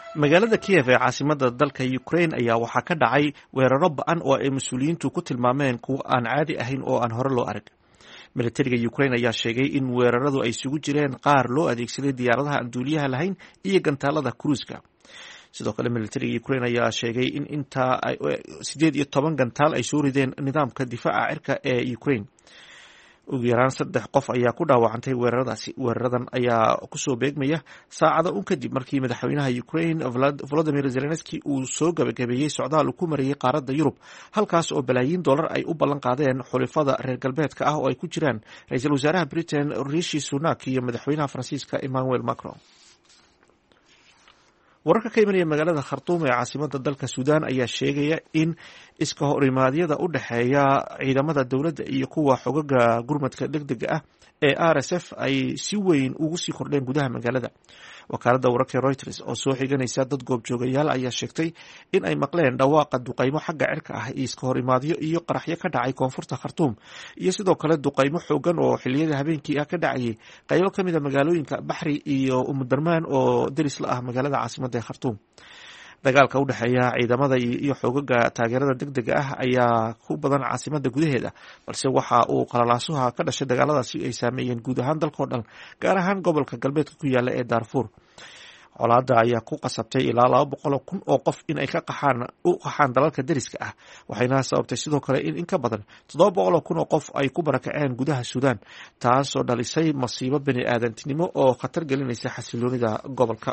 magaalada Kiev ee caasimada dalka Ukraine ayaa waxaa ka dhacay weeraro ba'an oo ay mas'uuliyiintu ku tilmaameen kuwa aan caadi ahayn oo aan hore loo arag. Militariga Ukraine ayaa sheegay in weeraradu ay isugu jireen qaar loo adeegsaday diyaaradaha aan duuliyaha lahayn iyo gantaalada cruiska. Sidoo kale militariga Ukraine ayaa sheegay in inta sideed iyo toban gantaal ay soo rideen nidaamka difaaca cirka ee Ukraine. ugu yaraan saddex qof ayaa ku dhaawacantay weeraradaasi. weeraradan ayaa kusoo beegmaya saacado un kadib markii madaxweynaha Ukraine Volodymyr Zelensky uu soo gabagabeeyey socdaal uu ku marayay qaaradda Yurub, halkaas oo balaayiin dollar ay u ballan qaadeen xulafada reer galbeedka ah oo ay ku jiraan ra'iisul wasaaraha Britain Rishi Sunak iyo madaxweynaha Faransiiska Emmanuel Macron. wararka ka imanaya magaalada Khartoum ee caasimada dalka Suudaan ayaa sheegaya in iska horimaadyada u dhaxeeya ciidamada dowladda iyo kuwa xogaga gurmadka degdega ah ee R S F ay si weyn ugu sii kordheen gudaha magaalada. wakaaladda wararka Reuters oo soo xiganaysa dad goobjoogayaal ayaa sheegtay in ay maqleen dhawaaqa duqaymo xagga cirka ah iyo iska horimaadyo iyo qaraxyo ka dhacay koonfurta Khartoum iyo sidoo kale duqaymo xoogan oo xilliyada habeenkii ah ka dhacayay qaybo ka mid ah magaalooyinka Baxri iyo Umudurmaan oo deris la ah magaalada caasimada ee Khartoum. dagaalka u dhaxeeya ciidamada iyo xogaga taageerada degdega ah ayaa ku badan caasimada gudaheeda, balse waxa uu qalalaasuha ka dhashay dagaaladaasi ay saameeyeen guud ahaan dalka oo dhan, gaar ahaan gobolka galbeedka ku yaala ee Darfur. colaada ayaa ku qasabtay ilaa laba boqol oo kun oo qof in ay ka qaxaan u qaxaan dalalka deriska ah, waxayna sababtay sidoo kale in in ka badan toddoba boqol oo kun oo qof ay ku barakaceen gudaha Suudaan, taasoo dhalisay masiibo bini aadantinimo oo khatar gelinaysa xasiloonida gobolka.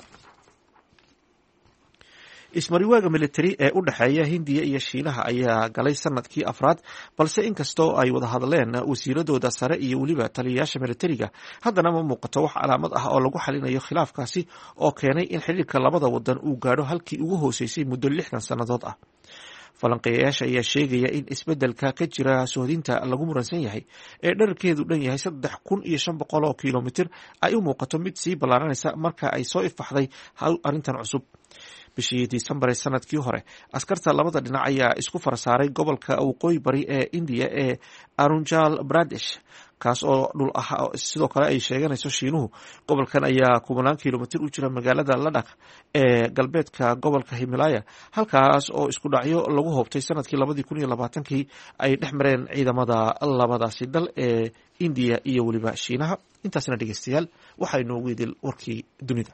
ismariwaaga militari ee u dhaxeeya Hindiya iyo Shiinaha ayaa galay sanadkii afraad, balse inkastoo ay wada hadleen wasiiradooda sare iyo weliba taliyayaasha militariga, haddana ma muuqato wax calaamad ah oo lagu xalinayo khilaafkaasi oo keenay in xiriirka labada wadan uu gaadho halkii ugu hooseysay muddo lixdan sannadood ah. falanqeeyayaasha ayaa sheegaya in isbeddelka ka jira sohdinta lagu muransan yahay ee dherarkeedu dhan yahay saddex kun iyo shan boqol oo kilomitir ay u muuqato mid sii ballaaranaysa marka ay soo ifaxday arrintan cusub. bishii Disembar ee sanadkii hore, askarta labada dhinac ayaa isku farsaaray gobolka waqooyi bari ee India ee Arunachal Pradesh, kaas oo dhul ah sidoo kale ay sheeganayso Shiinuhu. gobolkan ayaa kubanaan kilomitir u jira magaalada Ladakh ee galbeedka gobolka Himalaya, halkaas oo isku dhacyo lagu hoobtay sanadkii labadii kun iyo labaatankii ay dhex mareen ciidamada labadaasi dal ee India iyo weliba Shiinaha. intaasna dhegeystayaal waxaa inoogu idil warkii dunida.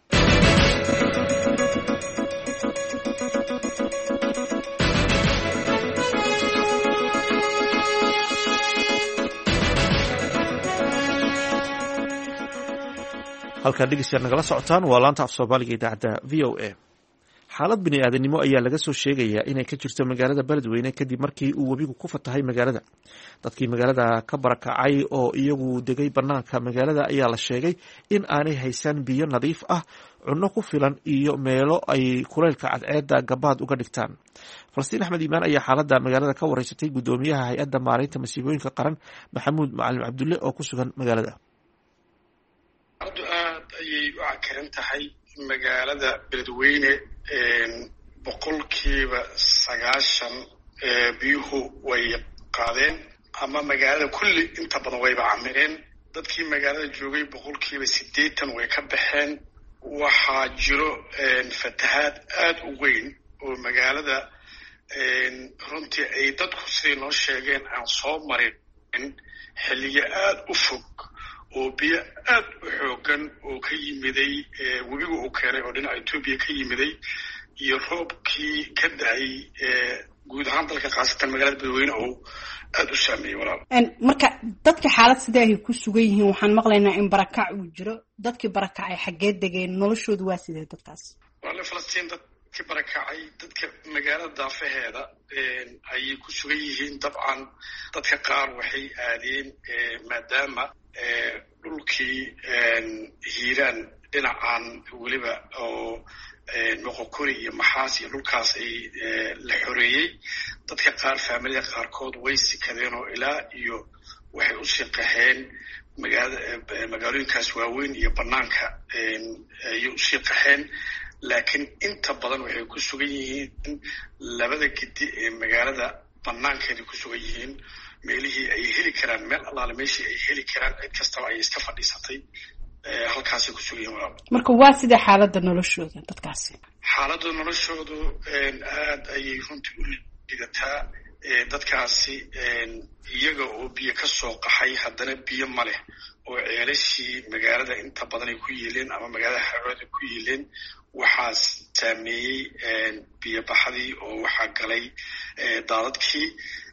halkaa dhegeystayaal nagala socotaan waa laanta af Soomaaliga idaacadda V O A. xaalad bini aadanimo ayaa laga soo sheegayaa inay ka jirto magaalada Beledweyne kadib markii uu webigu ku fatahay magaalada. dadkii magaalada ka barakacay oo iyagu degay banaanka magaalada ayaa la sheegay in aanay haysan biyo nadiif ah, cunno ku filan iyo meelo ay kulaylka cadceedda gabaad uga dhigtaan. Falastiin Axmed Iimaan ayaa xaaladda magaalada ka wareysatay gudoomiyaha hay-adda maareynta masiibooyinka qaran Maxamuud Macalin Cabdulle oo ku sugan magaalada.
aad ayay u cakaran tahay magaalada Beledweyne, boqolkiiba sagaashan biyuhu way qaadeen ama magaalada kulli inta badan wayba camireen. dadkii magaalada joogay boqolkiiba siddeetan way ka baxeen. waxaa jiro fatahaad aad u weyn oo magaalada runtii ay dadku siday noo sheegeen aan soo marin xilliyo aad u fog oo biyo aad u xoogan oo ka yimiday webiga uu keenay oo dhinaca Ethiopia ka yimiday iyo roobkii ka da'ay guud ahaan dalka khaasatan magaalada Beledweyne oo aad u saameeyay walaal.
marka dadka xaalad sidee ay ku sugan yihiin? waxaan maqlaynaa in barakac uu jiro. dadkii barakacay xaggee degeen? noloshoodu waa sidee dadkaas? walaal Falastiin, dadkii barakacay dadka magaalada daafaheeda ayay ku sugan yihiin. dabcan dadka qaar waxay aadeen maadaama dhulkii hiiraan dhinacan weliba oo Moqokuri iyo Maxaas iyo dhulkaas ay la xoreeyey. dadka qaar faamilada qaarkood way sikadeen oo ilaa iyo waxay u sii qaxeen magaalooyinkaas waaweyn iyo banaanka ayay u sii qaxeen. laakiin inta badan waxay ku sugan yihiin labada gedi ee magaalada banaankeeda ku sugan yihiin, meelihii ay heli karaan, meel allaale meeshii ay heli karaan cid kastaba ay iska fadhiisatay.
halkaasay ku sugan yihiin walaal.
marka waa sida xaaladda noloshooda dadkaasi?
xaaladda noloshoodu aad ayay runtii u liidataa. dadkaasi iyaga oo biyo ka soo qaxay haddana biyo ma leh oo ceelashii magaalada inta badan ay ku yiileen ama magaalada xarood ku yiileen waxaa saameeyey biyo baxdii oo waxaa galay daadadkii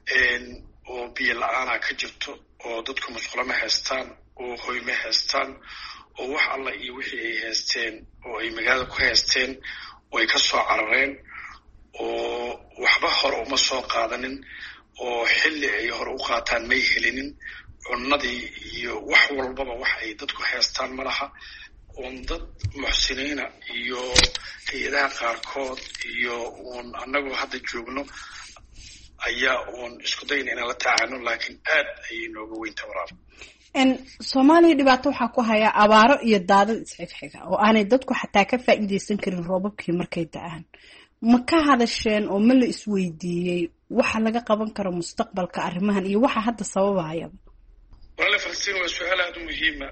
oo biyo la-aanaa ka jirto oo dadku musqulo ma haystaan oo hoy ma haystaan oo wax alla iyo wixii ay haysteen oo ay magaalada ku haysteen oo ay ka soo carareen oo waxba hore uma soo qaadanin oo xilli ay hore u qaataan may helinin. cunnadii iyo wax walbaba wax ay dadku haystaan ma laha. uun dad muxsiniina iyo hay-adaha qaarkood iyo uun annagoo hadda joogno ayaa uun isku dayna inaan la tacaano, laakiin aad ayay nooga weynta walaal.
soomaaliya dhibaato waxaa ku haya abaaro iyo daadad isxigxiga oo aanay dadku xataa ka faa'iidaysan karin roobabkii markay da-aan. ma ka hadasheen oo ma la isweydiiyey waxa laga qaban karo mustaqbalka arrimahan iyo waxa hadda sababahayaba?
walaal Falastiin, waa su-aal aada u muhiima.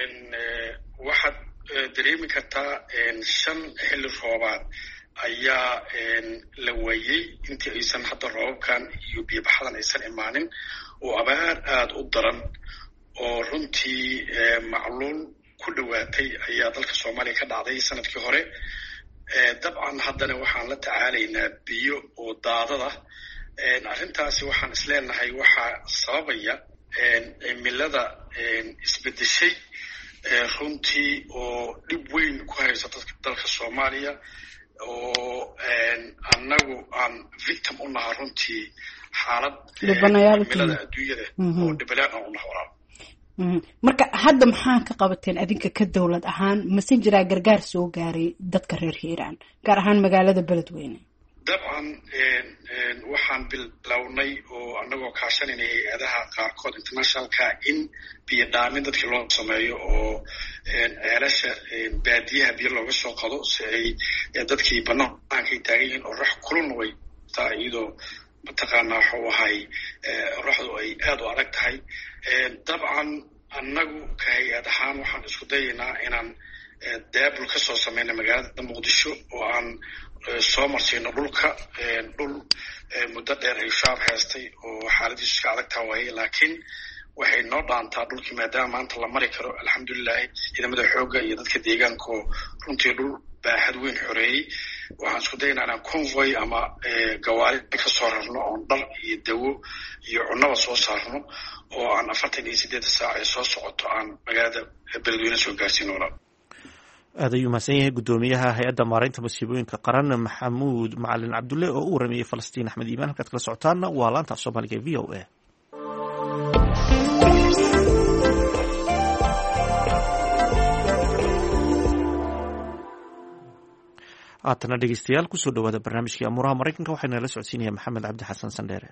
waxaad dareemi kartaa shan xilli roobaad ayaa la waayey intii aysan hadda roobabkan iyo biyobaxadan aysan imaanin, oo abaar aada u daran oo runtii macluul ku dhowaatay ayaa dalka soomaaliya ka dhacday sanadkii hore. dabcan haddana waxaan la tacaalaynaa biyo oo daadada. arrintaasi waxaan isleenahay waxaa sababaya cimilada isbedeshay runtii oo dhib weyn ku haysa dadka dalka soomaaliya, oo annagu aan victim u naha runtii xaalad cimilada adduunyada oo dhibalaan aan u naha walaal.
marka hadda maxaa ka qabateen adinka ka dowlad ahaan? mase jiraa gargaar soo gaaray dadka reer hiiraan gaar ahaan magaalada beledweyne?
dabcan waxaan bilownay oo annagoo kaashanayna hay-adaha qaarkood internationalka in biyo dhaamin dadkii loo sameeyo oo ceelasha baadiyaha biyo looga soo qado si ay dadkii bannaankay taagan yihiin oo rax kululna way taa iyadoo mataqaanaa waxuu ahay raxdu ay aada u adag tahay. dabcan annagu ka hay-ad ahaan waxaan isku dayaynaa inaan daabul ka soo samayna magaalada muqdisho oo aan soo marsiino dhulka. dhul muddo dheer ay shaab haystay oo xaaladiisu iska adag taha waaye, laakiin waxay noo dhaantaa dhulkii maadaama maanta la mari karo alxamdulilahi ciidamada xoogga iyo dadka deegaanka oo runtii dhul baaxad weyn xoreeyey. waxaan isku dayaynaa inaan convoy ama gawaari ka soo rarno oon dhar iyo dawo iyo cunnaba soo saarno oo aan afartan iyo siddeed saac ee soo socoto aan magaalada beledweyne soo gaarsiino walaal.
aad ayuu mahadsan yahay guddoomiyaha hay-adda maaraynta masiibooyinka qaran maxamuud macalin cabdulle oo u waramayey falastiin axmed iimaan. halkaad kala socotaanna waa laanta af soomaaliga e v o a. haatana dhegeystayaal kusoo dhawaada barnaamijkii amuuraha maraykanka waxaa nala socodsiinaya maxamed cabdi xasan sandheere.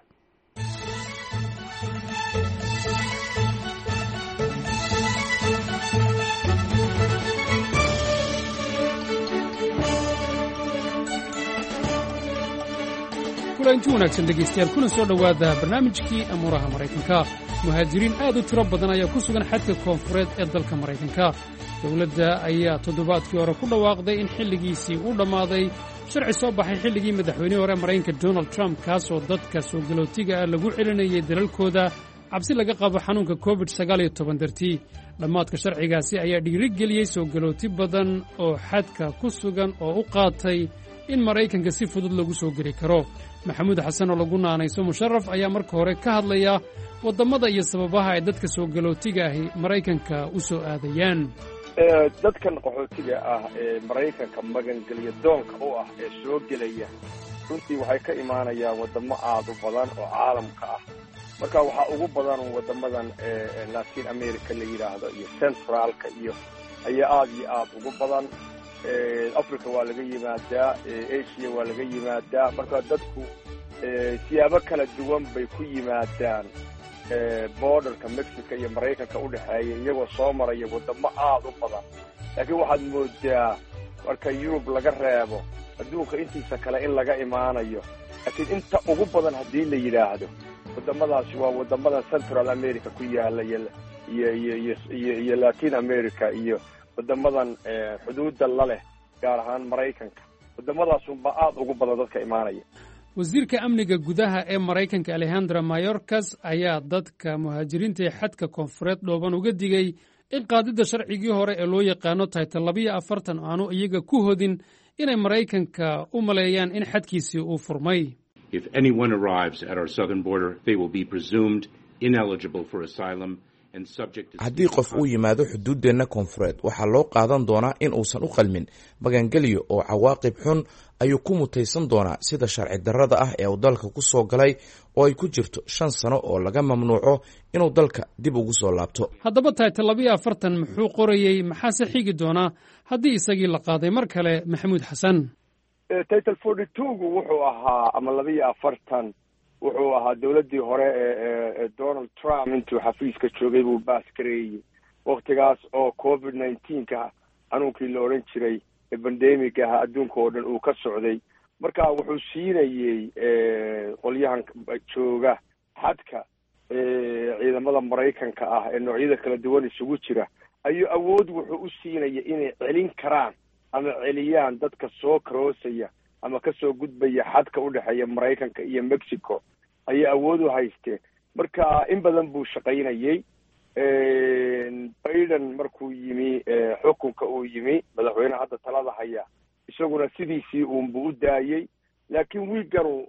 kulanti wanaagsan dhegaystayaal kuna soo dhowaada barnaamijkii amuuraha maraykanka. muhaajiriin aad u tiro badan ayaa ku sugan xadka koonfureed ee dalka maraykanka. dowladda ayaa toddobaadkii hore ku dhawaaqday in xilligiisii uu dhammaaday sharci soo baxay xilligii madaxweynihii hore maraykanka donald trump kaasoo dadka soo galootiga ah lagu celinayay dalalkooda cabsi laga qabo xanuunka covid sagaal iyo toban dartii. dhammaadka sharcigaasi ayaa dhiirigeliyey soo galooti badan oo xadka ku sugan oo u qaatay in maraykanka si fudud lagu soo geli karo. maxamuud xasan oo lagu naanayso musharaf ayaa marka hore ka hadlaya waddammada iyo sababaha ay dadka soo galootiga ahi maraykanka u soo aadayaan.
dadkan qaxootiga ah ee maraykanka magangelya doonka u ah ee soo gelaya runtii waxay ka imaanayaan waddamo aad u badan oo caalamka ah. marka waxaa ugu badan waddamadan latin america la yidhaahdo iyo centraalka iyo ayaa aad iyo aad ugu badan. africa waa laga yimaadaa, asia waa laga yimaadaa. marka dadku siyaabo kala duwan bay ku yimaadaan borderka mexico iyo maraykanka u dhexeeya iyagoo soo maraya waddamo aad u badan. laakiin waxaad moodaa marka yurub laga reebo adduunka intiisa kale in laga imaanayo. laakiin inta ugu badan haddii la yidhaahdo waddamadaasi waa waddamada central america ku yaala iyo iyo iyo iyo iyo latin america iyo wadamadan xuduudda la leh gaar ahaan maraykanka. waddamadaasunba aada ugu badan dadka imaanaya.
wasiirka amniga gudaha ee maraykanka alejandra mayorkas ayaa dadka muhaajiriinta ee xadka koonfureed dhooban uga digay in qaadidda sharcigii hore ee loo yaqaano title labiyo afartan aanu iyaga ku hodin inay maraykanka u maleeyaan in xadkiisii uu furmay.
If anyone arrives at our southern border, they will be presumed ineligible for asylum and subject to...
haddii qof uu yimaado xuduuddeenna koonfureed waxaa loo qaadan doonaa in uusan u qalmin magangeliyo oo cawaaqib xun ayuu ku mutaysan doonaa sida sharci darrada ah ee uu dalka ku soo galay oo ay ku jirto shan sano oo laga mamnuuco inuu dalka dib ugu soo laabto.
haddaba title labiyo afartan muxuu qorayey maxaase xigi doonaa haddii isagii la qaaday? mar kale maxamuud xasan.
title forty two-gu wuxuu ahaa ama labiyo afartan wuxuu ahaa dawladdii hore ee donald trump intuu xafiiska joogay buu baas gareeyey waktigaas oo covid nineteenka xanuunkii la odhan jiray ee bandemic ah adduunka oo dhan uu ka socday. marka wuxuu siinayey qolyahan jooga xadka ciidamada maraykanka ah ee noocyada kala duwan isugu jira ayuu awood wuxuu u siinaya inay celin karaan ama celiyaan dadka soo karoosaya ama kasoo gudbaya xadka u dhexeeya maraykanka iyo mexico ayay awood u haysteen. marka in badan buu shaqaynayey. biden markuu yimi xukunka uu yimi madaxweyne hadda talada haya isaguna sidiisii uunbuu u daayey, laakiin wiigan uu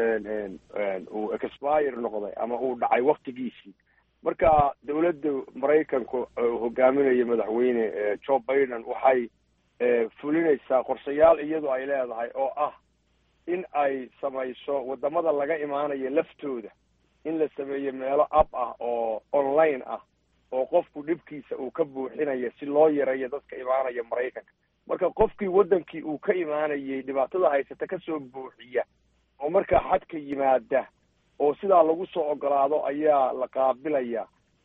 uu expire noqday ama uu dhacay waktigiisii. marka dawladda maraykanku hogaaminaya madaxweyne joe biden waxay fulinaysaa qorshayaal iyadu ay leedahay oo ah in ay samayso wadamada laga imaanayo laftooda in la sameeyo meelo app ah oo online ah oo qofku dhibkiisa uu ka buuxinayo si loo yareeyo dadka imaanaya maraykanka. marka qofkii wadankii uu ka imaanayay dhibaatada haysata kasoo buuxiya oo markaa xadka yimaada oo sidaa lagu soo ogolaado ayaa la qaabilaya.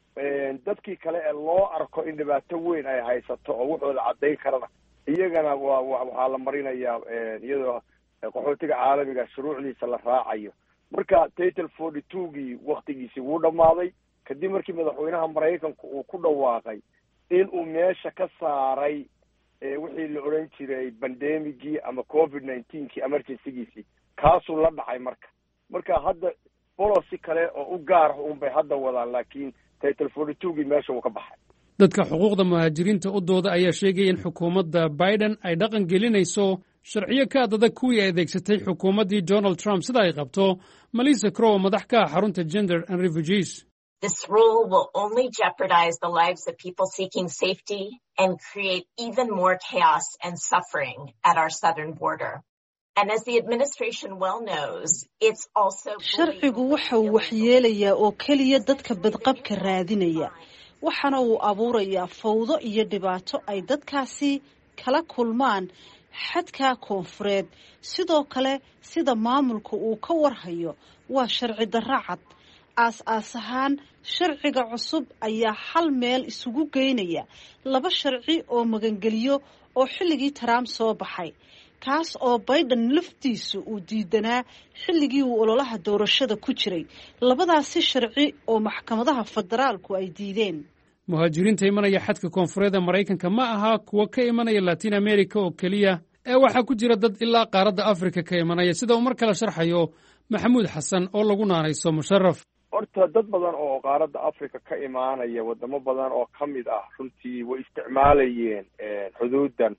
dadkii kale ee loo arko in dhibaato weyn ay haysato oo wuxooda caddayn karana iyagana waa waxaa la marinayaa iyadoo qaxootiga caalamiga shuruucdiisa la raacayo. marka title forty two-gii waktigiisii wuu dhammaaday kadib markii madaxweynaha maraykanku uu ku dhawaaqay in uu meesha ka saaray wixii la odhan jiray bandemigii ama covid nineteenkii emergencygiisii kaasuu la dhacay. marka marka hadda policy kale oo u gaar ah unbay hadda wadaan, laakiin title forty two-gii meesha uu ka baxay.
dadka xuquuqda muhaajiriinta u dooda ayaa sheegaya in xukuumadda biden ay dhaqan gelinayso sharciyo ka adadag kuwii ay adeegsatay xukuumaddii donald trump sida ay qabto melissa crow oo madax ka ah xarunta gender and refugees.
This rule will only jeopardize the lives of people seeking safety and create even more chaos and suffering at our southern border. And as the administration well knows, it's also
sharcigu waxa uu waxyeelayaa oo keliya dadka badqabka raadinaya, waxaana uu abuurayaa fawdo iyo dhibaato ay dadkaasi kala kulmaan xadka koonfureed. sidoo kale sida maamulka uu ka warhayo waa sharci darro cad. aas-aas ahaan sharciga cusub ayaa hal meel isugu geynaya laba sharci oo magangeliyo oo xilligii Trump soo baxay, kaas oo Biden laftiisu uu diidanaa xilligii uu ololaha doorashada ku jiray. labadaasi sharci oo maxkamadaha federaalku ay diideen.
muhaajiriinta imanaya xadka koonfureed ee maraykanka ma aha kuwa ka imanaya latin america oo keliya ee waxaa ku jira dad ilaa qaaradda africa ka imanaya, sida uu mar kale sharxayo maxamuud xasan oo lagu naanayso musharaf.
horta dad badan oo qaaradda africa ka imaanaya wadamo badan oo ka mid ah runtii way isticmaalayeen xuduudan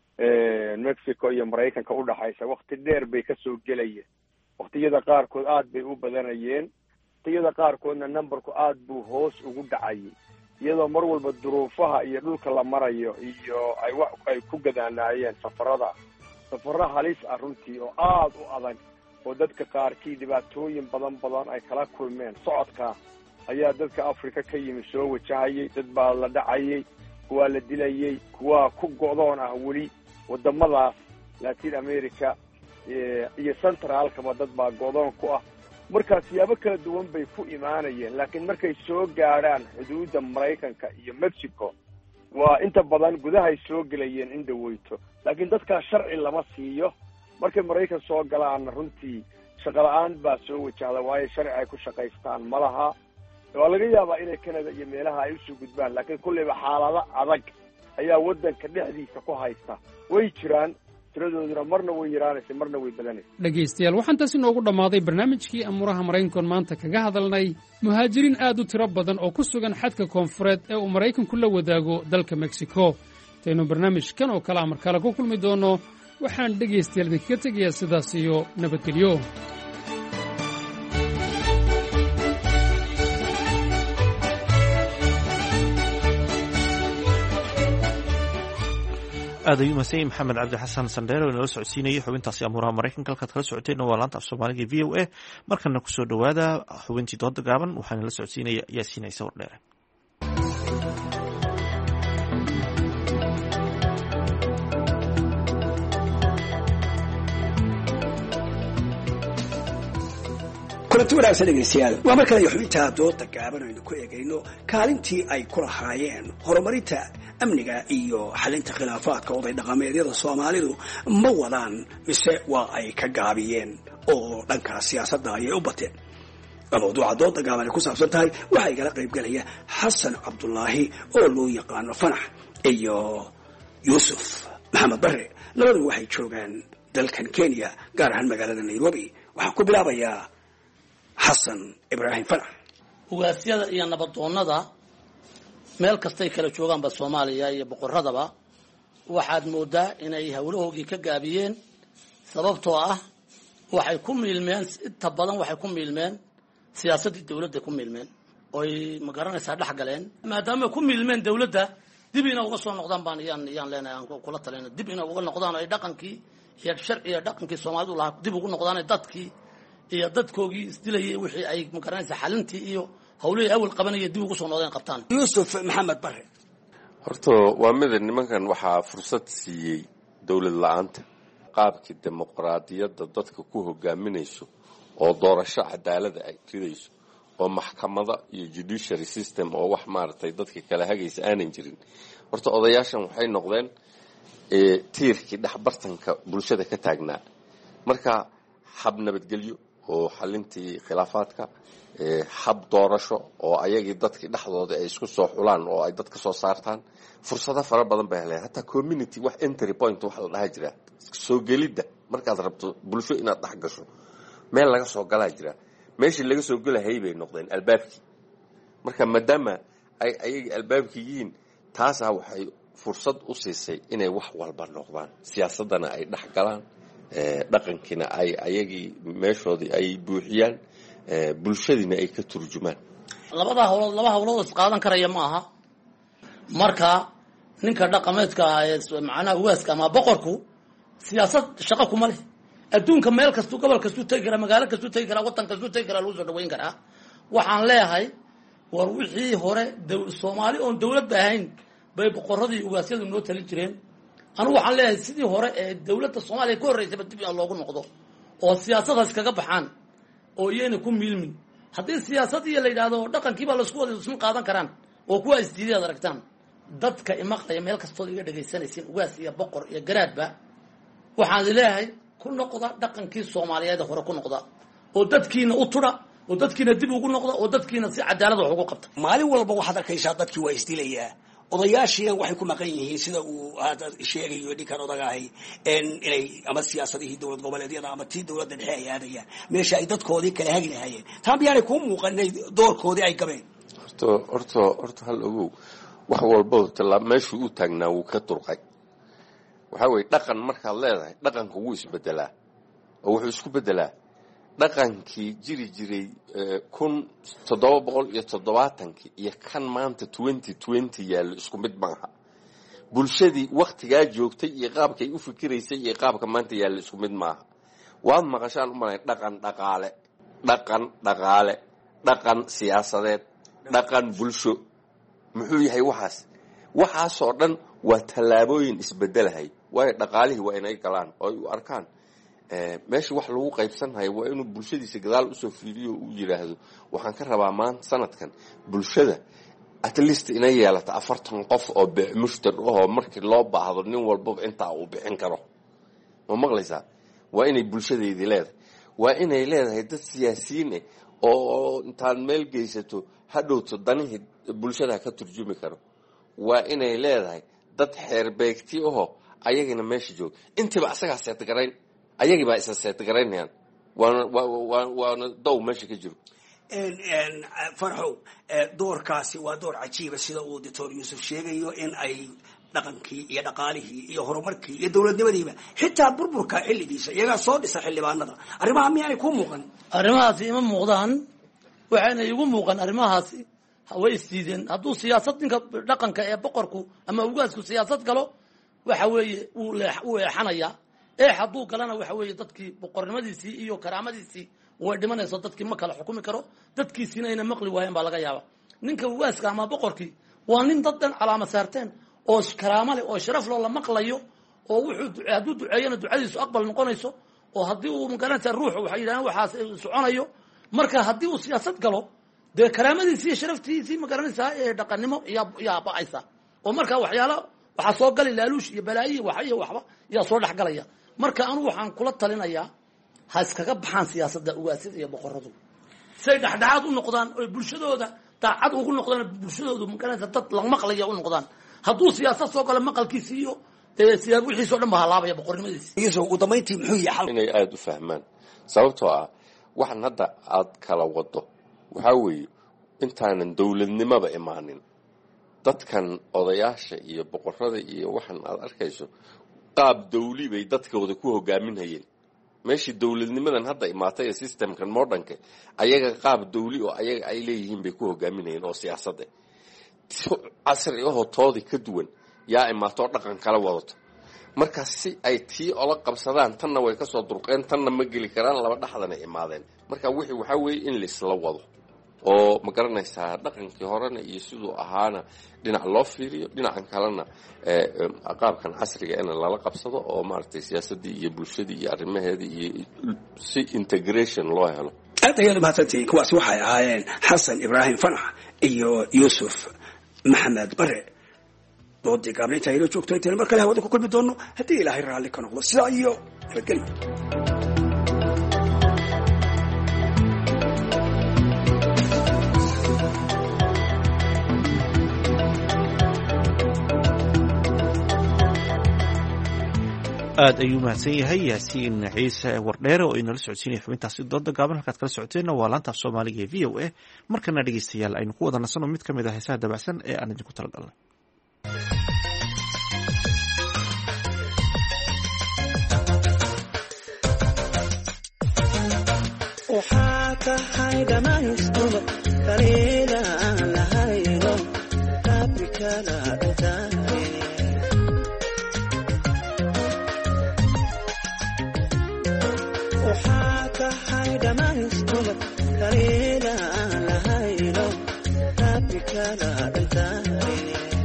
mexico iyo maraykanka u dhaxaysa. wakti dheer bay kasoo gelayeen. waktiyada qaarkood aad bay u badanayeen, waktiyada qaarkoodna numberku aad buu hoos ugu dhacayay, iyadoo mar walba duruufaha iyo dhulka la marayo iyo ay wax ay ku gadaanaayeen safarada safaro halis ah runtii oo aad u adag oo dadka qaarkii dhibaatooyin badan badan ay kala kulmeen. socodka ayaa dadka africa ka yimi soo wajahayay, dad baa la dhacayay, kuwaa la dilayay, kuwaa ku go'doon ah weli wadamadaas latin america iyo centraalkaba dad baa go'doon ku ah. markaa siyaabo kala duwan bay ku imaanayeen, laakiin markay soo gaadhaan xuduudda maraykanka iyo mexico waa inta badan gudahay soo gelayeen in dhaweyto, laakiin dadkaa sharci lama siiyo. markay maraykan soo galaanna runtii shaqo la-aan baa soo wajahda, waayo sharci ay ku shaqaystaan ma laha. waa laga yaabaa inay canada iyo meelaha ay usoo gudbaan, laakiin kulleyba xaalado adag ayaa waddanka dhexdiisa ku haysta way jiraan tiradooduna marna way yaraanaysa marna way badanaysa.
dhegaystayaal waxaan taasi noogu dhammaaday barnaamijkii amuuraha maraykankoon maanta kaga hadalnay muhaajiriin aad u tiro badan oo ku sugan xadka koonfureed ee uu maraykanku la wadaago dalka mexico. intaynu barnaamijkan oo kale amar kale ku kulmi doonno waxaan dhegaystayaal idinkaga tegayaa sidaas iyo nabadgelyo.
aad ayuu mahadsan yahay maxamed cabdi xasan sandheer oo inala socodsiinayay xubintaasi amuuraha maraykanka halkaad kala socoteenna waa laanta af soomaaliga v o a. markana kusoo dhowaada xubintii dooda gaaban waxaana la socodsiinaya yaasiin ciise wardheere.
kulanti wanaagsan dhegaystayaal waa mar kale xubinta dooda gaaban aynu ku eegayno kaalintii ay ku lahaayeen horumarinta amniga iyo xalinta khilaafaadka oday dhaqameedyada soomaalidu ma wadaan mise waa ay ka gaabiyeen oo dhanka siyaasadda ayay u bateen. mawduuca dooda gaaban ay ku saabsan tahay waxaa igala qaybgelaya xasan cabdulaahi oo loo yaqaano fanax iyo yuusuf maxamed bare. labaduba waxay joogaan dalkan kenya gaar ahaan magaalada nairobi. waxaan ku bilaabayaa xasan ibraahim fanax.
ugaasyada iyo nabadoonnada meel kastay kala joogaanba soomaaliya iyo boqorradaba waxaad moodaa inay hawlahoogii ka gaabiyeen sababtoo ah waxay ku miilmeen inta badan waxay ku miilmeen siyaasaddii dawladda ku miilmeen oy ma garanaysaa dhex galeen maadaama ku miilmeen dawladda dib ina uga soo noqdaan baan yaan yaan leenahay aan kula talina dib ina uga noqdaan ay dhaqankii iyo sharciga dhaqankii soomaalidu lahaa dib ugu noqdaan dadkii iyo dadkoogii isdilayay wixii ay ma garanaysaa xalintii iyo hawlihii awal qabanaya dib ugu soo noqdeen qabtaan.
yuusuf maxamed bare.
horta waa mida nimankan waxaa fursad siiyey dawlad la-aanta qaabkii dimuqraadiyadda dadka ku hogaaminayso oo doorasho cadaalada ay ridayso oo maxkamada iyo judiciary system oo wax maaragtay dadka kala hagaysa aanan jirin. horta odayaashan waxay noqdeen tiirkii dhexbartanka bulshada ka taagnaa. marka hab nabadgelyo oo xalintii khilaafaadka, hab doorasho oo ayagii dadkii dhexdooda ay isku soo xulaan oo ay dad ka soo saartaan, fursado fara badan bay heleen. hataa community wax entry point wax la dhaha jira, soo gelidda markaad rabto bulsho inaad dhex gasho meel laga soo galaa jira. meeshii laga soo gelahayay bay noqdeen albaabkii. marka maadaama ay ayagii albaabkii yihiin, taasaa waxay fursad u siisay inay wax walba noqdaan, siyaasaddana ay dhex galaan, dhaqankiina ay ayagii meeshoodii ay buuxiyaan, bulshadiina ay ka turjumaan.
labada hawlood laba hawlood is qaadan karaya ma aha. marka ninka dhaqameedka ah ee macnaha waaska ama boqorku siyaasad shaqo kuma leh. adduunka meel kastuu gobol kastuu tegi karaa, magaalo kastuu tegi karaa, waddan kastuu tegi karaa, lagu soo dhaweyn karaa. waxaan leeyahay war wixii hore soomaali oon dawladba ahayn bay boqorradii ugaasyadu noo talin jireen. anigu waxaan leeyahay sidii hore ee dawladda soomaaliya ka horreysaba dib in loogu noqdo oo siyaasadaas kaga baxaan oo iyayna ku miilmin. haddii siyaasadii la yidhaahdo dhaqankiibaa laisku wada isma qaadan karaan oo kuwa isdiiday ad aragtaan. dadka imaqlaya meel kastood iga dhegaysanaysiin ugaas iyo boqor iyo garaadba waxaan leeyahay ku noqda dhaqankii soomaaliyeed hore ku noqda oo dadkiina u tudha oo dadkiina dib ugu noqda oo dadkiina si cadaalad wax ugu qabta.
maalin walba waxaad arkaysaa dadkii waa isdilayaa, odayaashiina waxay ku maqan yihiin sida uu hadda sheegayo ninkan odaga ahay inay ama siyaasadihii dowlad goboleedyada ama tii dawladda dhexe ay aadayaan meesha ay dadkoodii kala hagi lahaayeen. taa miyaanay kuu muuqan inay doorkoodii ay gabeen?
horta horta horta hal ogow, wax walba talaa meeshuu u taagnaa wuu ka durqay. waxaa weye dhaqan markaad leedahay dhaqanka wuu isbedelaa oo wuxuu isku bedelaa dhaqankii jiri jiray kun toddoba boqol iyo toddobaatankii iyo kan maanta twenty twenty yaallo isku mid maaha. bulshadii waktigaa joogtay iyo qaabkay u fikiraysay iyo qaabka maanta yaallo isku mid maaha. waad maqashaan u malay dhaqan dhaqaale, dhaqan dhaqaale, dhaqan siyaasadeed, dhaqan bulsho. muxuu yahay waxaas? waxaasoo dhan waa tallaabooyin isbedelahay. waayo dhaqaalihii waa inay galaan oo ay u arkaan meesha wax lagu qaybsanhayo waa inuu bulshadiisa gadaal usoo fiiriyo uu yidhaahdo waxaan ka rabaa maanta sanadkan bulshada at least inay yeelato afartan qof oo mushtar ahoo markii loo baahdo nin walbaba intaa uu bixin karo. ma maqlaysaa? waa inay bulshadeedii leedahay. waa inay leedahay dad siyaasiyiin ah oo intaad meel geysato hadhowto danihii bulshada ka turjumi karo. waa inay leedahay dad xeerbeegti aho ayagina meesha jooga intiiba asagaa seetgarayn ayagibaa isa seetgaraynayaan waana waana dow meesha ka jiro
farxow doorkaasi waa door cajiiba sida uu doctor yuusuf sheegayo in ay dhaqankii iyo dhaqaalihii iyo horumarkii iyo dowladnimadiiba xitaa burburka xilligiisa iyagaa soo dhisa xildhibaanada arrimaha miyaanay ku muuqan
arrimahaasi ima muuqdaan waxayna igu muuqan arrimahaasi way isdiideen hadduu siyaasad ninka dhaqanka ee boqorku ama ugaasku siyaasad galo waxa weeye wuu wuu eexanayaa eex hadduu galana waxa weeye dadkii boqornimadiisii iyo karaamadiisii way dhimanayso dadkii ma kala xukumi karo dadkiisiina ayna maqli waayeen baa laga yaaba ninka ugaaska ama boqorkii waa nin dad dhan calaama saarteen oo karaamo leh oo sharaf loo la maqlayo oo wuxuu hadduu duceeyana ducadiisu aqbal noqonayso oo haddii uu magaranaysa ruuxu waxay yidhahdeen waxaas soconayo marka haddii uu siyaasad galo dee karaamadiisii iyo sharaftiisii magaranaysaa ee dhaqannimo yaa yaa ba'aysa oo marka waxyaala waxaa soo gali laaluush iyo balaayihi wax iyo waxba yaa soo dhex galaya marka anu waxaan kula talinayaa ha iskaga baxaan siyaasadda ugaasida iyo boqoradu say dhexdhexaad u noqdaan oo bulshadooda daacad ugu noqdaan bulshadoodu magaranaysa dad la maqlaya u noqdaan hadduu siyaasad soo galo maqalkiisi iyo dee siyaab wixiisoo dhan baa halaabaya boqornimadiisi
iyasoo ugu dambayntii muxuu yahay
inay aada u fahmaan sababtoo ah waxan hadda aad kala wado waxaa weeye intaanan dowladnimaba imaanin dadkan odayaasha iyo boqorada iyo waxan aad arkayso qaab dawli bay dadkooda ku hogaaminhayeen meeshii dowladnimadan hadda imaatay ee systemkan modernka ayaga qaab dawli oo ayaga ay leeyihiin bay ku hogaaminayeen oo siyaasadda casri ahoo toodii ka duwan yaa imaatoo dhaqan kala wadato marka si ay tii ola qabsadaan tanna way kasoo durqeen tanna ma geli karaan laba dhexdana imaadeen marka wixii waxaa weeye in laisla wado oo ma garanaysaa dhaqankii horena iyo siduu ahaana dhinac loo fiiriyo dhinacan kalena qaabkan casriga in lala qabsado oo maaragtay siyaasadii iyo bulshadii iyo arrimaheedii iyo si integration loo helo
aad ayaad umahadsantihiin kuwaasi waxay ahaayeen xasan ibraahim fanax iyo yuusuf maxamed bare doodii gaabnaynta ayla joogto intayna mar kale hawada ku kulmi doono haddii ilaahay raalli ka noqdo sidaa iyo nabadgelyo
aad ayuu mahadsan yahay yaasiin ciise wardheere oo inala socodsiinaya xubintaasi dooda gaaban halkaad kala socoteenna waa laanta af soomaaliga ee v o a markana dhegeystayaal aynu ku wada nasanno mid ka mid ah heesaha dabacsan ee aan idinku talagalnay
waxaa tahay dhamaystuba kaliila aan lahayno rabbikala dhintaaye waxaa tahay dhamaystuba kaliila aan lahayno rabbikala dhintaaye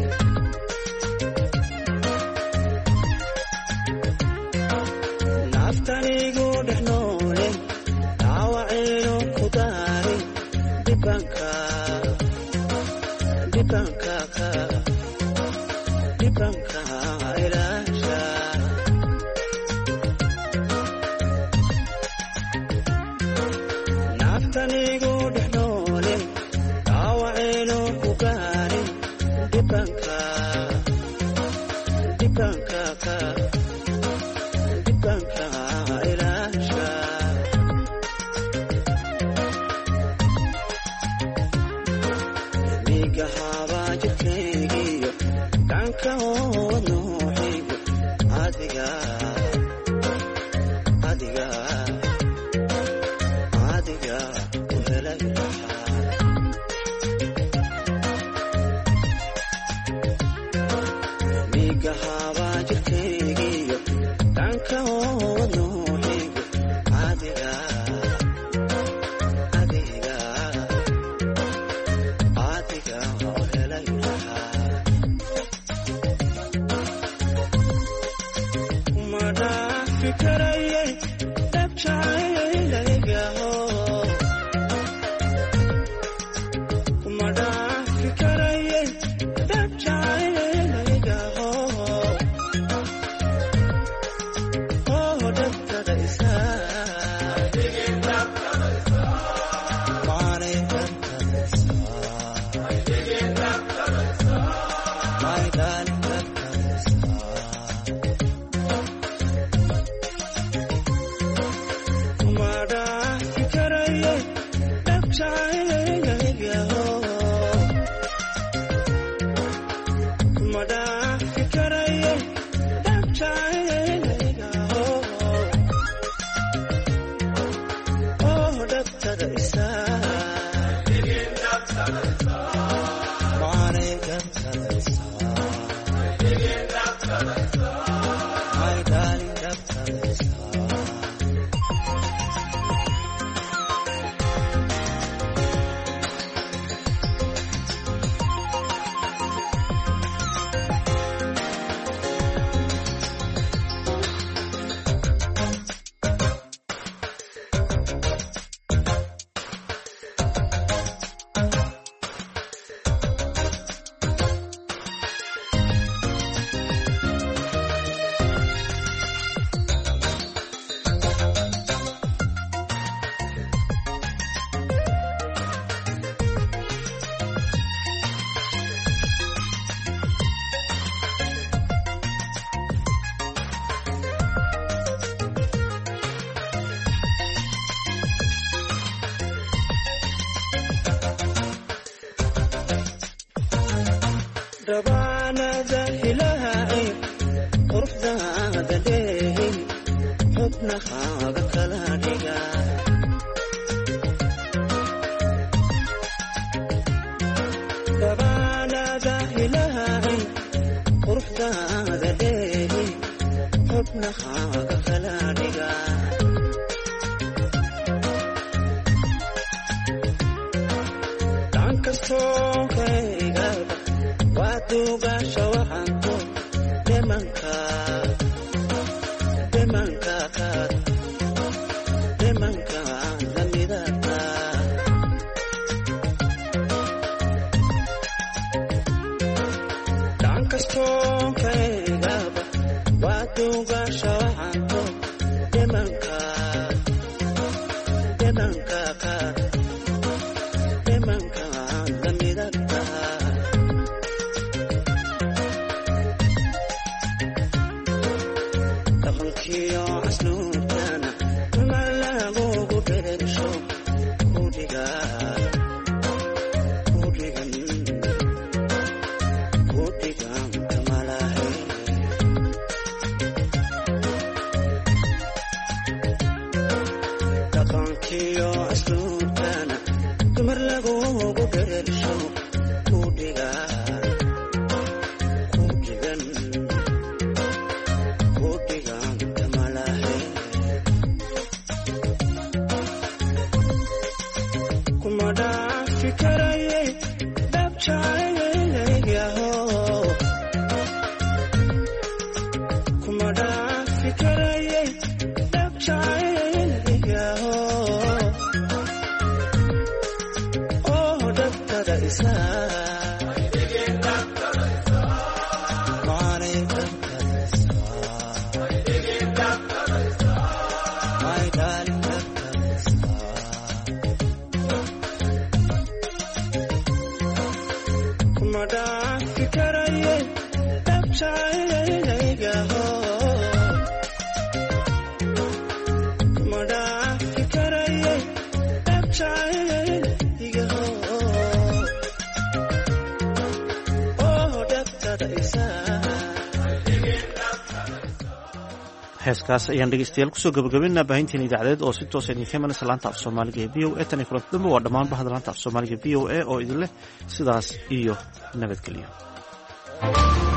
naftanigu dhex noole dhaawacayno ku daaray dhibanka dhibanka dhibanka ilaasha naftanigu dhex noole dhaawacayno ku gaaray dhibanka dhibanka dhibanka ilaasha migahabaa jirkaygiyo gacanka oo nuuxigo adiga adiga adiga u helay lahaa migahabaa jirkaygiyo gacanka oo nuuxigo adiga adiga adiga u helay lahaa ma dhaafi karayay dhabjacaylaygaho ma dhaafi karayay dhabjacaylaygaho oo dhabtada isaa maanay dhabtada isaa my darling dhabtada rabaanada ilaahay quruxdaada dheehin xubnahaaga kala dhiga rabaanada ilaahay quruxdaada dheehin xubnahaaga kala dhiga dhankastoo kaygaba wadugasha waxaanku demanka demanka kaad demanka lamidata dhankastoo kaygaba wadugasha waxaanku demanka demanka kaad demanka lamidata
heeskaas ayaan dhegeystayaal kusoo gabagabaynaa baahinteena idaacadeed oo si toosa idinka imanaysa laanta af soomaaliga ee v o a tan iyo kulanti dambe waa dhammaan bahda laanta af soomaaliga v o a oo idin leh sidaas iyo nabadgelyo.